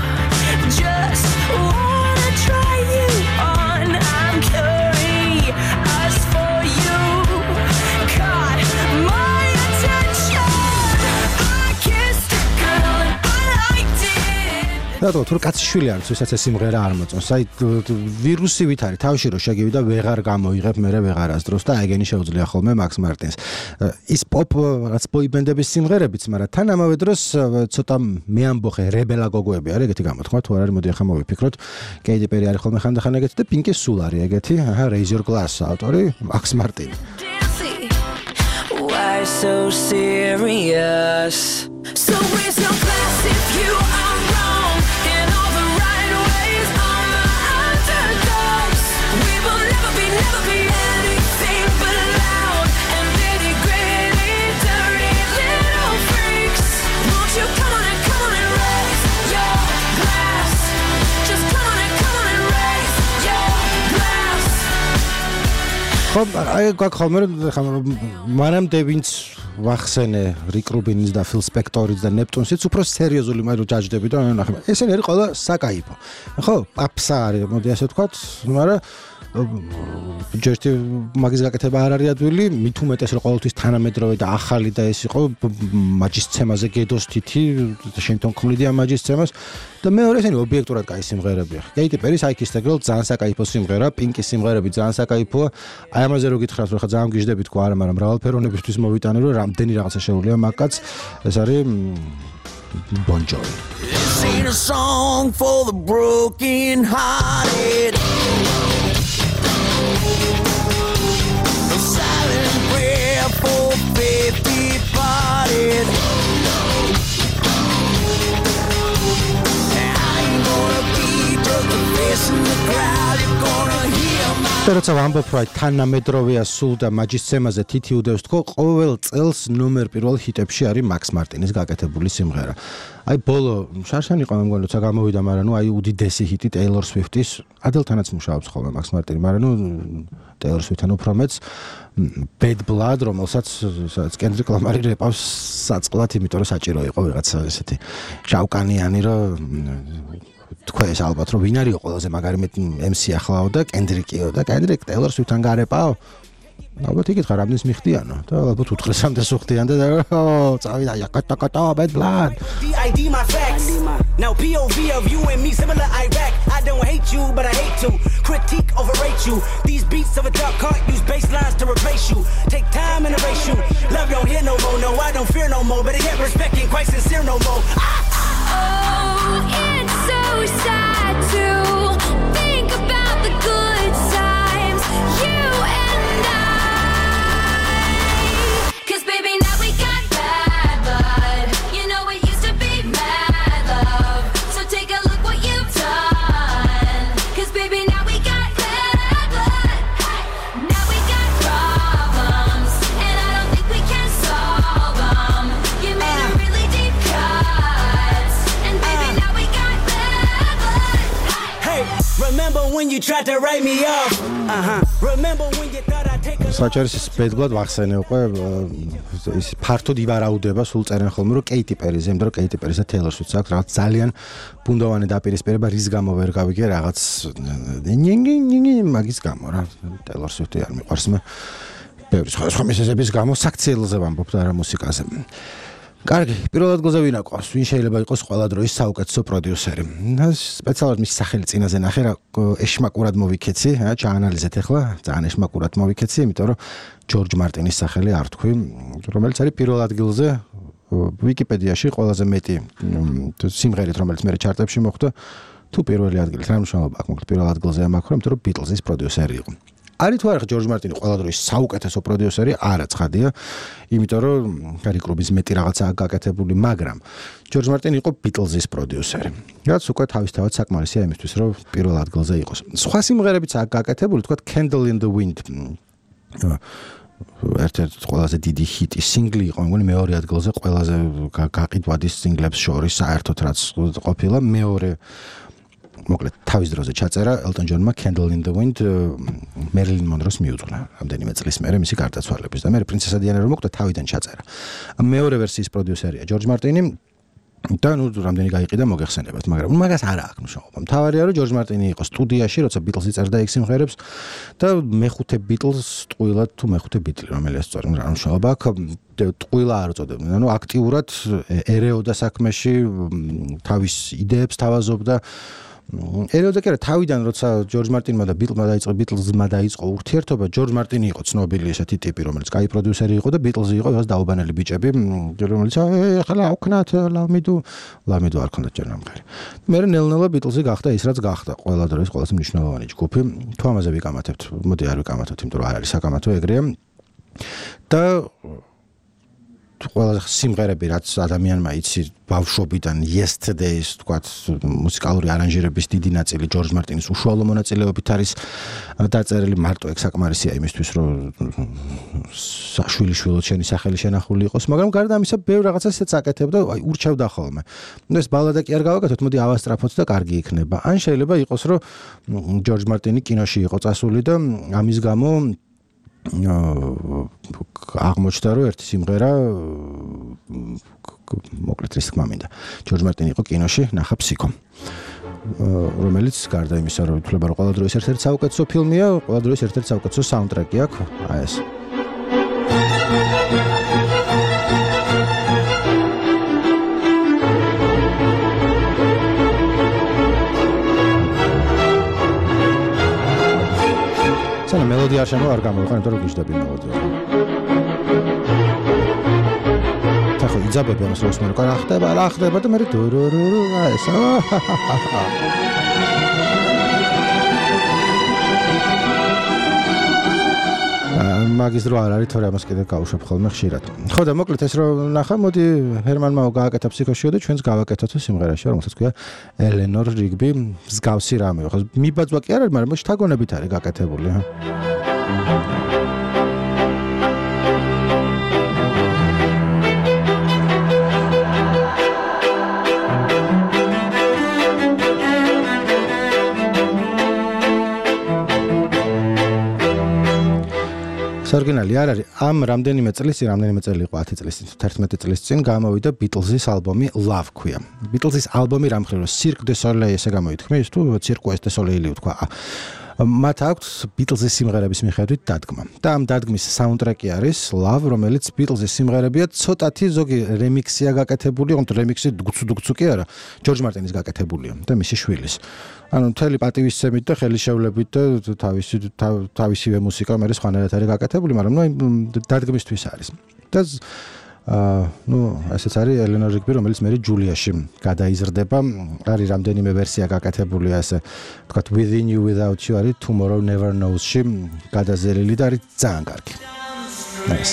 Just wanna try you on I'm curious for you Caught my attention I kissed a girl and I liked it და თუ კაცი შვილი არის ვისაც ეს სიმღერა არ მოწონს აი ვირუსი ვით არის თავში რომ შეგივი და ვეღარ გამოიღებ მე ვეღარ ასდროს და ეგენი შეუძლია ხოლმე Max Martin-ს ის პოპ რაც ბოიბენდების სიმღერებიც მაგრამ თან ამავე დროს ცოტა მე ამბოხე რებელა გოგოები არის ეგეთი გამოთქმა თუ არ არის მოდი ახლა მოვიფიქროთ Katy Perry არის ხოლმე ხანდახან ეგეთი და Pink-ის სულ არის ეგეთი აჰა Raise Your Glass ავტორი Max Martin Why so serious So raise your glass if you are wrong In all the right ways on the underdogs We will never be, never be anything but loud And nitty gritty, dirty little freaks Won't you come on and come on and raise your glass Just come on and come on and raise your glass ხო აი გაქხომე მანამდე ვინც ვახსენე Rick Rubin-ის და Phil Spector-ის და Neptune-ს უფრო სერიოზული მაგრამ ჯაჯდები და ნახე ესენი არის ყველა საკაიფო ხო პაპსა არის მოდი ასე ვთქვათ მაგრამ ჯერტი მაგის გაკეთება არ არის ადვილი მით უმეტეს რომ ყოველთვის თანამედროვე და ახალი და ეს იყო მაჯის ცემაზე გედოს თითი შენ თვითონ ქმნიდი ამ მაჯის ცემას და მეორე ესენი ობიექტურად კაი სიმღერებია Katy Perry-ის I Kissed a Girl ძალიან საკაიფო სიმღერა Pink-ის სიმღერები ძალიან საკაიფოა აი ამაზე რო გითხრათ რომ ხა ძალიან გიждდებით თქო არა მაგრამ მრავალფეროვნებისთვის მოვიტანე რომ რამდენი რაღაცა შეუძლია მაგაც ეს არის Bon Jovi This ain't a song for the broken hearted A silent prayer for faith departed I ain't gonna be just a face in the crowd You're gonna hear my როცა ვამბობ რომ თანამედროვეა სულ და მაჯის ცემაზე თითი უდევს თქო ყოველ წელს ნომერ პირველ ჰიტებში არის Max Martin-ის გაკეთებული სიმღერა აი ბოლო შარშან იყო მე მგონი როცა გამოვიდა მაგრამ ნუ აი უდიდესი ჰიტი Taylor Swift-ის ადელთანაც მუშაობს ხოლმე Max Martin-ი მაგრამ ნუ Taylor Swift-თან უფრო მეც Bad Blood რომელსაც სადაც Kendrick Lamar რეპავს საწყლად იმიტომ რომ საჭირო იყო ვიღაცა ესეთი შავკანიანი რომ თქვა ეს ალბათ რომ ვინ არისო ყველაზე მაგარი M C ახლაო და Kendrick-იო და Kendrick Taylor Swift-თან გარეპაო ალბათ იკითხა რამდენს მიხდიანო და ალბათ უთხრესამდე სუხდიან და წავიდა კატა კატა bad blood D I D my facts. Now P O V of you and me similar Iraq. I don't hate you, but I hate to critique, overrate you. These beats of a dark heart use bass lines to replace you. Take time and erase you. Love don't hear no more, no, I don't fear no more. But I get respect ain't quite sincere no more. Oh, it's so sad to think about the good times, you and I. 'Cause baby, now we got bad blood. You know it used to be mad love. So take a look what you've done. 'Cause baby, now we got bad blood. Now we got problems, and I don't think we can solve them. You made a really deep cut, and baby, now we got bad blood. Hey, remember when you tried to write me off? Uh-huh. Remember when you thought I'd take a საჭერის ბედგლად ვახსენე უკვე ის ფართოდ ივარაუდება სულ წერენ ხოლმე რომ კეიტი პერიზე, იმიტომ რომ კეიტი პერის და თეილორ სვიფტს აქვს რაღაც ძალიან ბუნდოვანი დაპირისპირება რის გამო ვერ გავიგე რაღაც მაგის გამო რა თეილორ სვიფტი არ მიყვარს მე ბევრი სხვა მიზეზების გამო საქციელზე ვამბობ და არა მუსიკაზე. კარგი, პირველ ადგილზე ვინ აყვავს? ვინ შეიძლება იყოს ყველა დროის საუკეთესო პროდიუსერი? სპეციალურად მის სახელი წინაზე ნახე რა ეშმაკურად მოვიქეცი, რა ჩაანალიზეთ ახლა, ძალიან ეშმაკურად მოვიქეცი, იმიტომ რომ ჯორჯ მარტინის სახელი არ თქვი, რომელიც არის პირველ ადგილზე ვიკიპედიაში ყველაზე მეტი სიმღერით, რომელიც მე ჩარტებში მოხვდა, თუ პირველი ადგილი, რა მნიშვნელობა აქვს, მოკლედ პირველ ადგილზე ამაქვს, იმიტომ რომ ბიტლზის პროდიუსერი იყო. არის თუ არა ჯორჯ მარტინი ყველა დროის საუკეთესო პროდიუსერი? არა, ცხადია, იმიტომ რომ რიკ რუბინს მეტი რაღაცაა გაკეთებული, მაგრამ ჯორჯ მარტინი იყო ბიტლზის პროდიუსერი. რაც უკვე თავისთავად საკმარისია იმისთვის, რომ პირველ ადგილზე იყოს. სხვა სიმღერებიც აქვს გაკეთებული, თქვა Candle in the Wind. ერთ-ერთი ყველაზე დიდი ჰიტი სინგლი იყო, მგონი მეორე ადგილზე ყველაზე გაყიდვადის სინგლებს შორის საერთოდ რაც ყოფილა, მეორე მოკლედ თავის დროზე ჩაწერა ელტონ ჯონმა Candle in the Wind მერილინ მონროს მიუძღვნა რამდენიმე წლის მერე მისი გარდაცვალების და მე პრინცესა დიანა რომ მოკვდა თავიდან ჩაწერა. მეორე ვერსიის პროდიუსერია ჯორჯ მარტინი და ნუ რამდენი გაიყიდა მოგეხსენებათ, მაგრამ მაგას არა აქვს მნიშვნელობა. მთავარია რომ ჯორჯ მარტინი იყო სტუდიაში, როცა ბიტლზი წერდა იქ სიმღერებს და მეხუთე ბიტლს ტყუილად თუ მეხუთე ბიტლი რომელია სწორი, რა მნიშვნელობა აქვს ტყუილა არ უწოდებდნენ. ანუ აქტიურად ერეოდა საქმეში, თავის იდეებს თავაზობდა. ერეოდა კი არა თავიდან როცა ჯორჯ მარტინმა და ბიტლმა დაიწყო ბიტლზმა დაიწყო ურთიერთობა, ჯორჯ მარტინი იყო ცნობილი ესეთი ტიპი, რომელიც კაი პროდიუსერი იყო და ბიტლზი იყო რაღაც დაუბანელი ბიჭები, რომელიც ახლა აუქნათ ლამიდუ, ლამიდუ არ ქონდათ ჯერ ამღერი. მე ნელ-ნელა ბიტლზი გახდა ის რაც გახდა, ყველა დროის ყველაზე მნიშვნელოვანი ჯგუფი. თუ ამაზე ვიკამათებთ, მოდი არ ვიკამათოთ, იმიტომ რომ არ არის საკამათო ეგრეა. და ყველა სიმღერები რაც ადამიანმა იცი ბავშვობიდან Yesterdays თქვათ მუსიკალური არანჟირების დიდი ნაწილი ჯორჯ მარტინის უშუალო მონაწილეობით არის დაწერილი, მარტო ეგ საკმარისია იმისთვის რომ საშვილი შვილად შენი სახელი შენახული იყოს, მაგრამ გარდა ამისა ბევრ რაღაცას ისეც აკეთებდა, აი ურჩევდა ხოლმე. ნუ ეს ბალადა კი არ გავაკეთოთ, მოდი ავასტრაფოთ და კარგი იქნება. ან შეიძლება იყოს რომ ჯორჯ მარტინი კინოში იყო წასული და ამის გამო აღმოჩნდა რომ ერთი სიმღერა მოკლედ რის თქმა მინდა ჯორჯ მარტინი იყო კინოში ნახა ფსიქო, რომელიც გარდა იმისა რომ ითვლება რომ ყველა დროის ერთ-ერთი საუკეთესო ფილმია, ყველა დროის ერთ-ერთი საუკეთესო საუნდტრეკი აქვს, აი ეს საერთოდ მელოდია არ შემო არ გამოვიყან, იმიტომ რომ გიждები მელოდია. თახო იძაბები ამას რომ მე რა ხდება, რა ხდება და მე დურურურუ აი ეს. მაგის დრო არ არის, თორე ამას კიდე გავუშვებ ხოლმე ხშირად. ხო და მოკლედ ეს რომ ნახა, მოდი ჰერმანმა გააკეთა ფსიქოშიო და ჩვენც გავაკეთოთ სიმღერაში, რომელსაც ქვია ელენორ რიგბი, მსგავსი რამე. ხო მიბაძვა კი არ არის, მაგრამ შთაგონებით არის გაკეთებული, ჰა. ორიგინალი არ არის. ამ რამდენიმე წლის წინ, რამდენიმე წელი იყო, ათი წლის წინ, თერთმეტი წლის წინ გამოვიდა ბიტლზის ალბომი Love ქვია. ბიტლზის ალბომი რამხრივ რომ Cirque du Soleil ესე გამოითქმის, თუ Cirque du Soleil თქვა. მათ აქვს Beatles-ის სიმღერების მიხედვით დადგმა. და ამ დადგმის საუნდტრეკი არის Love, რომელიც Beatles-ის სიმღერებია, ცოტათი ზოგი რემიქსია გაკეთებული, თუმცა რემიქსი დუგცუ-დუგცუ კი არა, ჯორჯ მარტინის გაკეთებულია და მისი შვილის. ანუ მთელი პატივისცემით და ხელისშევლებით და თავისი თავისივე მუსიკა მე სხვანაირად არის გაკეთებული, მაგრამ ნუ დადგმისთვის არის. და აა ნუ ესეც არის ელენორ რიგბი, რომელიც მე ჯულიაში გადაიზრდება. არის რამდენიმე ვერსია გაკეთებული ასე, თქვათ Within You Without You არის Tomorrow Never Knows-ში გადაზელილი და არის ძალიან კარგი. ეს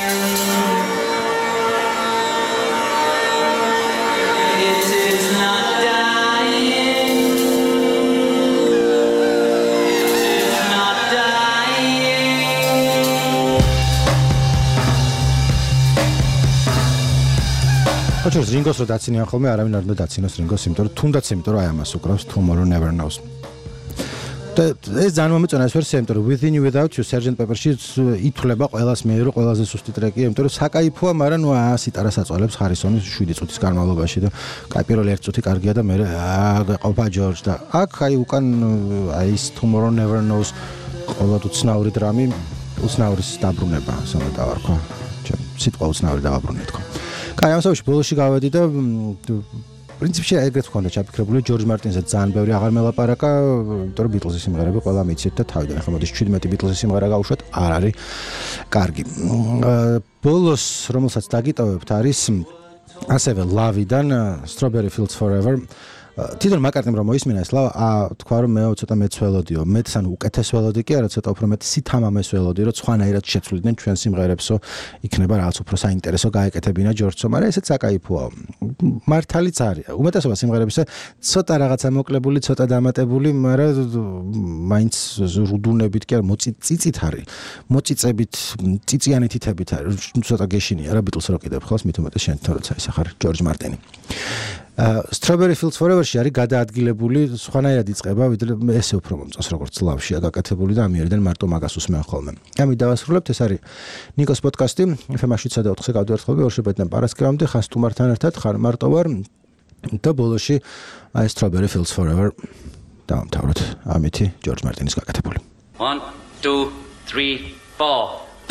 ოჩოს რინგოს რო დაცინიან ხოლმე, არავინ არ უნდა დაცინოს რინგოს, იმიტომ რომ თუნდაც იმიტომ რომ აი ამას უკრავს Tomorrow Never Knows. და ეს ძალიან მომეწონა ეს ვერსია, იმიტომ რომ Within You Without You სერჟენტ პეპერში ითვლება ყველას მიერ ყველაზე სუსტი ტრეკია, იმიტომ რომ საკაიფოა, მაგრამ ნუ ასიტარა საწვალებს Harrison-ის შვიდი წუთის განმავლობაში და კაი პირველი ერთი წუთი კარგია და მე აა ყოფა George და აქ აი უკან აი ის Tomorrow Never Knows ყოველდღე უცნაური დრამი, უცნაურის დაბრუნება, ასე უნდა დავარქვა. ჩემ სიტყვა უცნაური დავაბრუნე თქო. კაი, ამ სამში ბოლოში გავედი და პრინციპში ეგრეთ ვქონდა ჩაფიქრებული ჯორჯ მარტინზე ძალიან ბევრი აღარ მელაპარაკა, იმიტომ რომ Beatles-ის სიმღერები ყველა მიცით და თავიდან ახლა მოდის შვიდმეტი Beatles-ის სიმღერა გავუშვათ, არ არის კარგი. ბოლოს რომელსაც დაგიტოვებთ არის ასევე Love-დან Strawberry Fields Forever. თვითონ მაკარტნიმ რომ მოისმინა ეს ლავა, თქვა რომ მე ცოტა მეც ველოდიო, მეც ანუ უკეთეს ველოდი კი არა, ცოტა უფრო მეტი სითამამეს ველოდი, რომ სხვანაირად შეცვლიდნენ ჩვენ სიმღერებსო, იქნება რაღაც უფრო საინტერესო გაეკეთებინა ჯორჯსო, მაგრამ ესეც საკაიფოა. მართალიც არის. უმეტესობა სიმღერებისა ცოტა რაღაცა მოკლებული, ცოტა დამატებული, მაგრამ მაინც რუდუნებით კი არა, მოწიწით არის. მოწიწებით, წიწიანი თითებით არის. ცოტა გეშინია რა Beatles-ს რო კიდევ ხავს, მით უმეტეს შენთან როცა ის ახარ ჯორჯ მარტინი. Strawberry Fields Forever-ში არის გადაადგილებული, სხვანაირად იწყება, ვიდრე ესე უფრო მომწონს, როგორც Love-შია გაკეთებული და ამიერიდან მარტო მაგას უსმენ ხოლმე. ამით დავასრულებთ, ეს არის ნიკოს პოდკასტი, ეფ ემ შვიდ და ოთხზე გავდივართ ხოლმე ორ შაბათიდან პარასკევამდე, ხან სტუმართან ერთად, ხან მარტო ვარ და ბოლოში აი Strawberry Fields Forever დავამთავროთ. ამითი ჯორჯ მარტინის გაკეთებული. one two three four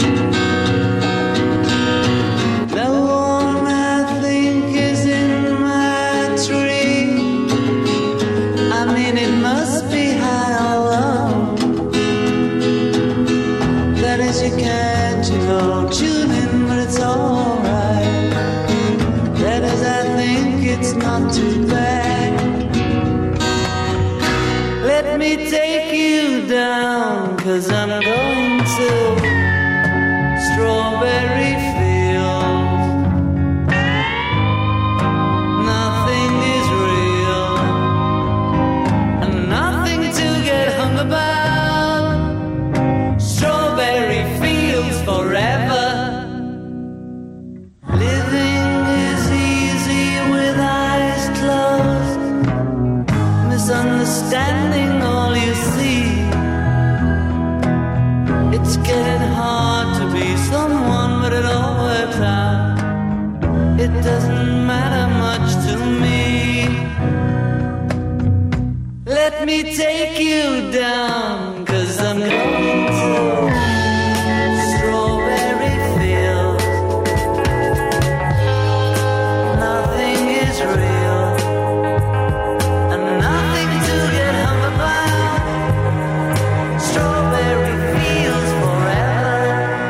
Cause I'm going to Strawberry Fields. Nothing is real and nothing to get hung about. Strawberry Fields forever. Living is easy with eyes closed. Misunderstanding all you see. It's getting hard to be someone, but it all works out. It doesn't matter much to me. Let me take you down, cause I'm going to Strawberry Fields. Nothing is real and nothing to get hung about. Strawberry Fields forever.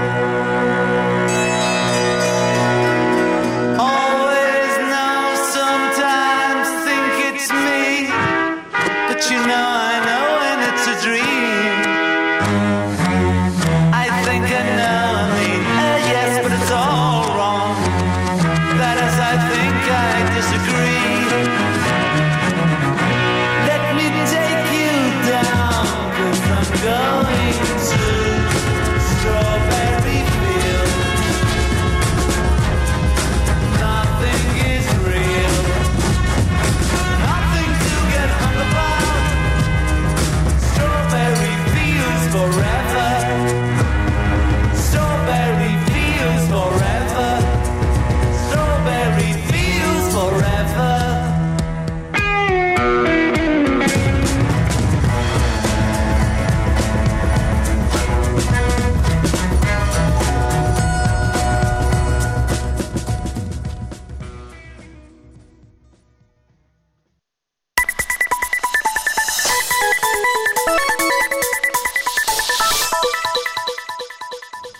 Always know, sometimes think it's me, but you know I know when it's a dream. I think I know, I mean, uh, yes, but it's all wrong. That is, I think I disagree. Let me take you down, cause I'm going to Strawberry Fields. Nothing is real, nothing to get hung about. Strawberry Fields forever. Strawberry Fields forever. Strawberry Fields forever.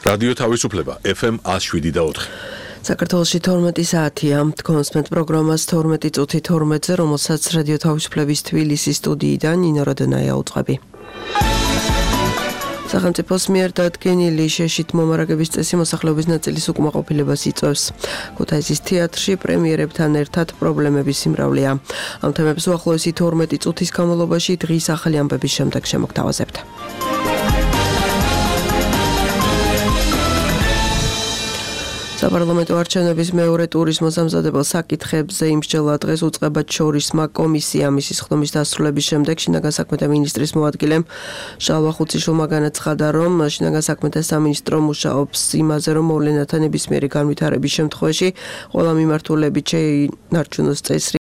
რადიო თავისუფლება F M one oh seven და four. საქართველოში თორმეტი საათია. თქვენსმენთ პროგრამას თორმეტი წუთი თორმეტზე, რომელსაც რადიო თავისუფლების თბილისის სტუდიიდან ნინო როდონაია უწყები. სახელმწიფოს მიერ დადგენილი შეშით მომარაგების წესი მოსახლეობის ნაწილის უკმაყოფილებას იწვევს. ქუთაისის თეატრში პრემიერებთან ერთად პრობლემების სიმრავლეა. ამ თემებს უახლოესი თორმეტი წუთის განმავლობაში დღის ახალი ამბების შემდეგ შემოგთავაზებთ. საპარლამენტო არჩევნების მეორე ტურის მოსამზადებელ საკითხებზე იმსჯელა დღეს უწყება შორისმა კომისია. მისი სხდომის დასრულების შემდეგ შინაგან საქმეთა მინისტრის მოადგილემ შალვა ხუციშვილმა განაცხადა, რომ შინაგან საქმეთა სამინისტრო მუშაობს იმაზე, რომ მოვლენათა ნებისმიერი განვითარების შემთხვევაში ყველა მიმართულებით შეინარჩუნოს წესრი